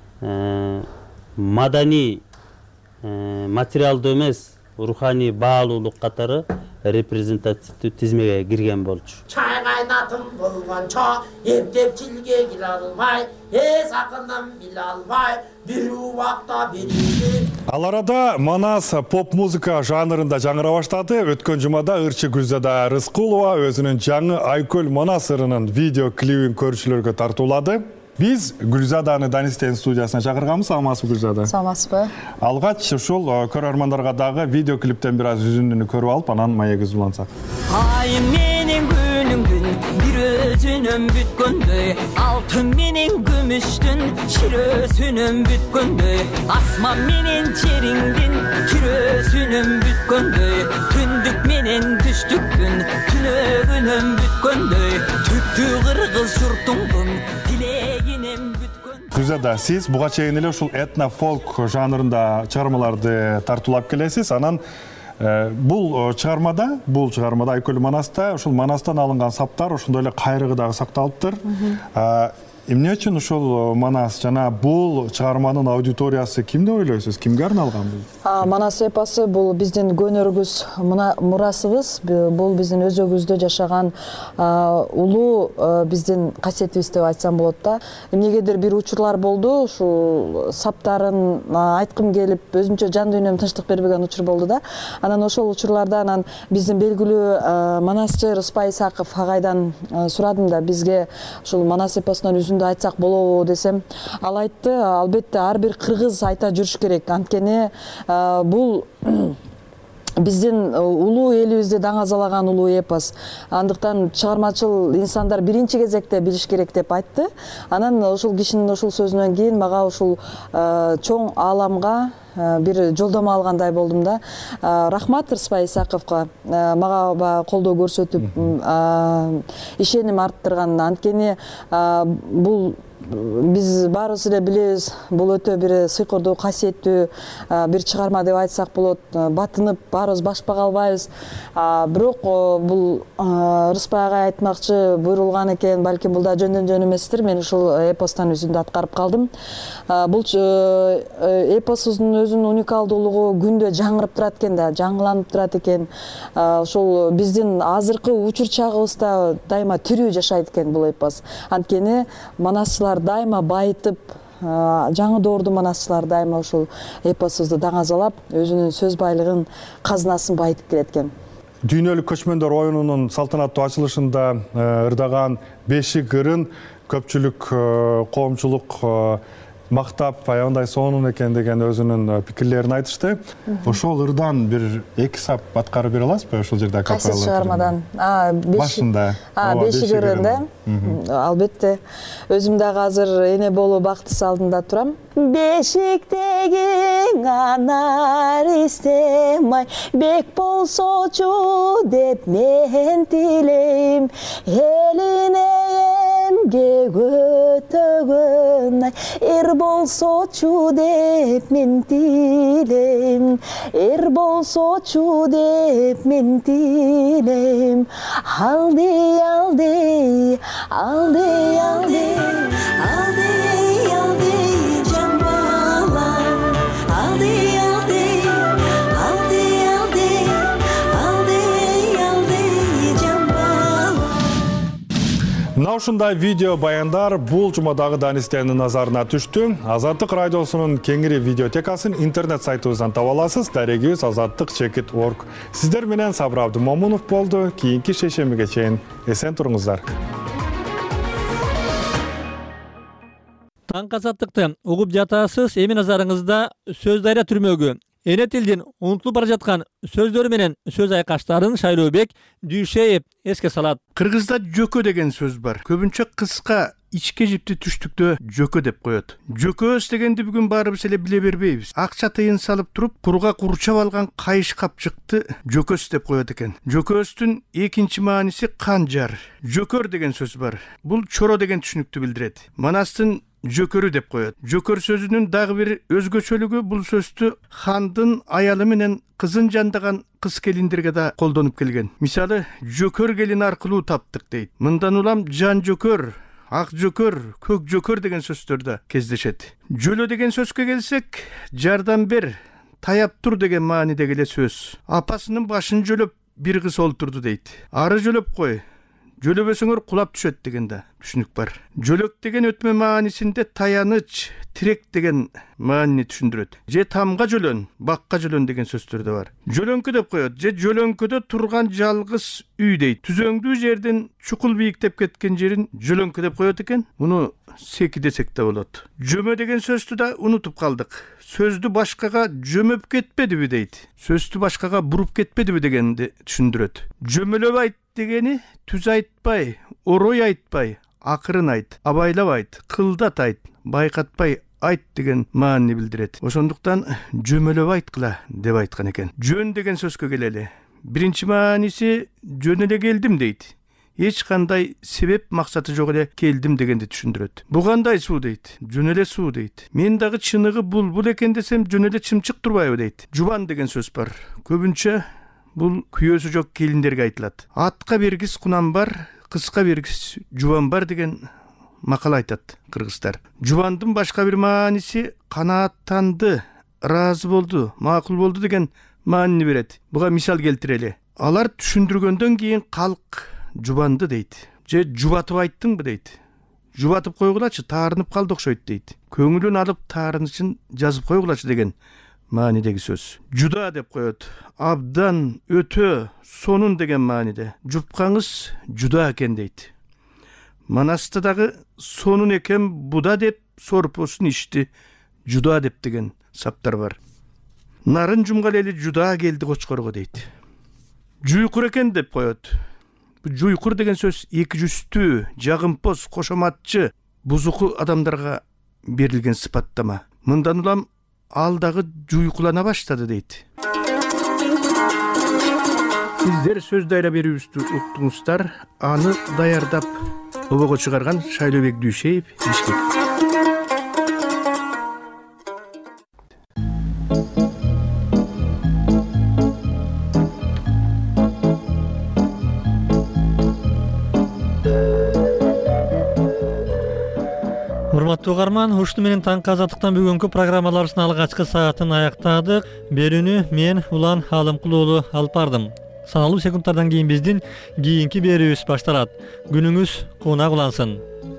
маданий, материалдуу эмес, руханий баалуулук катары репрезентативдүү тизмеге кирген болчу. Чай кайнатым болгончо, эптеп тилге кире албай, эс акындан биле албай, бир убакта бирди. Ал арада Манас поп-музыка жанрында жаңыра баштады. Өткөн жумада ырчы Гүлзада Рыскулова өзүнүн жаңы Айкөл Манас ырынын видео клибин көрүүчүлөргө тартуулады. Биз Гүлзаданы Данистен студиясына чакырганбыз. Саламатсызбы Гүлзада? Саламатсызбы. Алгач ушул көрөрмандарга дагы видео клиптен бир аз үзүндүнү көрүп алып, анан маегибизди улантсак. Ай менин күнүмдүн бир өзүнөн бүткөндөй, алтын менен күмүштүн чирөөсүнөн бүткөндөй, асман менен жериңдин кирөөсүнөн бүткөндөй, түндүк менен түштүктүн түнөгүнөн бүткөндөй, түптүү кыргыз журтуңдун Гүлзада, сиз буга чейин эле ушул этно-фолк жанрында чыгармаларды тартуулап келесиз. Анан бул чыгармада, бул чыгармада Айкөл Манаста ушул Манастан алынган саптар ошондой эле кайрыгы дагы сакталыптыр. Эмне үчүн ушул Манас жана бул чыгарманын аудиториясы ким деп ойлойсуз? Кимге арналган бул? Манас эпосы бул биздин көнөргүз мурасыбыз, бул биздин өзөгүздө жашаган улуу биздин касиетибиз деп айтсам болот да. Эмнегедир бир учурлар болду, ушул саптарын айткым келип, өзүнчө жан дүйнөм тынчтык бербеген учур болду да. Анан ошол учурларда анан биздин белгилүү манасчы Рыспай Исаков агайдан сурадым да, бизге ушул Манас эпосунан айтсак болобу десем, ал айтты, албетте ар бир кыргыз айта жүрүш керек. Анткени бул биздин улуу элибизди даңазалаган улуу эпос. Андыктан чыгармачыл инсандар биринчи кезекте билиш керек деп айтты. Анан ушул кишинин ушул сөзүнөн кийин мага ушул чоң ааламга бир жолдомо алгандай болдум да. Рахмат Рыспай Исаковго мага баягы колдоо көрсөтүп, ишеним арттырган. Анткени бул биз баарыбыз эле билебиз, бул өтө бир сыйкырдуу, касиеттүү бир чыгарма деп айтсак болот. Батынып баарыбыз башпак албайбыз. Бирок бул Рыспай агай айтмакчы буйрулган экен, балким бул да жөндөн жөн эместир. Мен ушул эпостан үзүндү аткарып калдым. Бул эпосубуздун өзүнүн уникалдуулугу күндө жаңырып турат экен да, жаңыланып турат экен. Ошол биздин азыркы учур чагыбызда дайыма тирүү жашайт экен бул эпос. Анткени манасчылар дайыма байытып, жаңы доордун манасчылар дайыма ушул эпосубузду даңазалап, өзүнүн сөз байлыгын, казынасын байытып келет экен. Дүйнөлүк көчмөндөр оюнунун салтанаттуу ачылышында ырдаган бешик ырын көпчүлүк коомчулук мактап, аябандай сонун экен деген өзүнүн пикирлерин айтышты. Ошол ырдан бир эки сап аткарып бере аласызбы ошол жерде? Кайсы чыгармадан? Башында. Бешик ырын да? Албетте. Өзүм дагы азыр эне болуу бактысы алдында турам. Бешиктеги анар истемай, бек болсочу деп мен тилейм. Элине эмге көтөгөн ай, эр болсочу деп мен тилейм. Эр болсочу деп мен тилейм. Алды, алды, алды, алды, алды, алды. Мына ушундай видео баяндар бул жумадагы данистенин назарына түштү. Азаттык радиосунун кеңири видеотекасын интернет сайтыбыздан таба аласыз. Дарегибиз азаттык чекит точка орг. Сиздер менен Сабыр Абдымомунов болду. Кийинки шешемиге чейин эсен туруңуздар. Таңкы азаттыкты угуп жатасыз. Эми назарыңызда сөз дайра түрмөгү. Эне тилдин унутулуп бара жаткан сөздөр менен сөз айкаштарын Шайлообек Дүйшеев эске салат. Кыргызда жөкө деген сөз бар. Көбүнчө кыска ичке жипти түштүктө жөкө деп коет. Жөкөс дегенди бүгүн баарыбыз эле биле бербейбиз. Акча тыйын салып туруп, курга курчап алган кайыш капчыкты жөкөс деп коет экен. Жөкөстүн экинчи мааниси канжар. Жөкөр деген сөз бар. Бул чоро деген түшүнүктү билдирет. Манастын жөкөрү деп коет. Жөкөр сөзүнүн дагы бир өзгөчөлүгү бул сөздү хандын аялы менен кызын жандаган кыз келиндерге да колдонуп келген. Мисалы, жөкөр келин аркылуу таптык дейт. Мындан улам жан жөкөр, ак жөкөр, көк жөкөр деген сөздөр да кездешет. Жөлө деген сөзгө келсек, жардам бер, таяп тур деген маанидеги эле сөз. Апасынын башын жөлөп бир кыз олтурду дейт. Ары жөлөп кой, жөлөбөсөңөр кулап түшөт деген да түшүнүк бар. Жөлөк деген өтмө маанисинде таяныч, тирек деген маанини түшүндүрөт. Же тамга жөлөн, бакка жөлөн деген сөздөр да бар. Жөлөңкү деп коет. Же жөлөңкүдө турган жалгыз үй дейт. Түзөңдүү жерден чукул бийиктеп кеткен жерин жөлөңкү деп коет экен. Муну секи десек да болот. Жөмө деген сөздү да унутуп калдык. Сөздү башкага жөмөп кетпедиби дейт. Сөздү башкага буруп кетпедиби дегенди түшүндүрөт. Жөмөлөп айт дегени түз айтпай, орой айтпай, акырын айт, абайлап айт, кылдат айт, байкатпай айт деген маанини билдирет. Ошондуктан жөмөлөп айткыла деп айткан экен. Жөн деген сөзгө келели. Биринчи мааниси жөн эле келдим дейт. Эч кандай себеп максаты жок эле келдим дегенди түшүндүрөт. Бу кандай суу дейт? Жөн эле суу дейт. Мен дагы чыныгы булбул экен десем жөн эле чымчык турбайбы дейт. Жубан деген сөз бар. Көбүнчө бул күйөөсү жок келиндерге айтылат. Атка бергис кунан бар, кызга бергис жубан бар деген макал айтат кыргыздар. Жубандын башка бир мааниси канааттанды, ыраазы болду, макул болду деген маанини берет. Буга мисал келтирели. Алар түшүндүргөндөн кийин калк жубанды дейт. Же жубатып айттыңбы дейт. Жубатып койгулачы, таарынып калды окшойт дейт. Көңүлүн алып таарынычын жазып койгулачы деген маанидеги сөз. Жуда деп коет. Абдан, өтө, сонун деген мааниде. Жупкаңыз жуда экен дейт. Манаста дагы сонун экен буда деп сорпосун ичти, жуда деп деген саптар бар. нарын жумгал эли жуда келди кочкорго дейт. Жуйкур экен деп коет. Жуйкур деген сөз эки жүздүү, жагымпоз, кошоматчы, бузуку адамдарга берилген сыпаттама. Мындан улам ал дагы жуйкулана баштады дейт. Сиздер сөз дайра берүүбүздү уктуңуздар. Аны даярдап обого чыгарган Шайлообек Дүйшеев, Бишкек. Урматтуу угарман, ушуну менен таңкы азаттыктан бүгүнкү программаларыбыздын алгачкы саатын аяктадык. Берүүнү мен Улан Алымкул уулу алып бардым. Саналуу секундтардан кийин биздин кийинки берүүбүз башталат. Күнүңүз куунак улансын.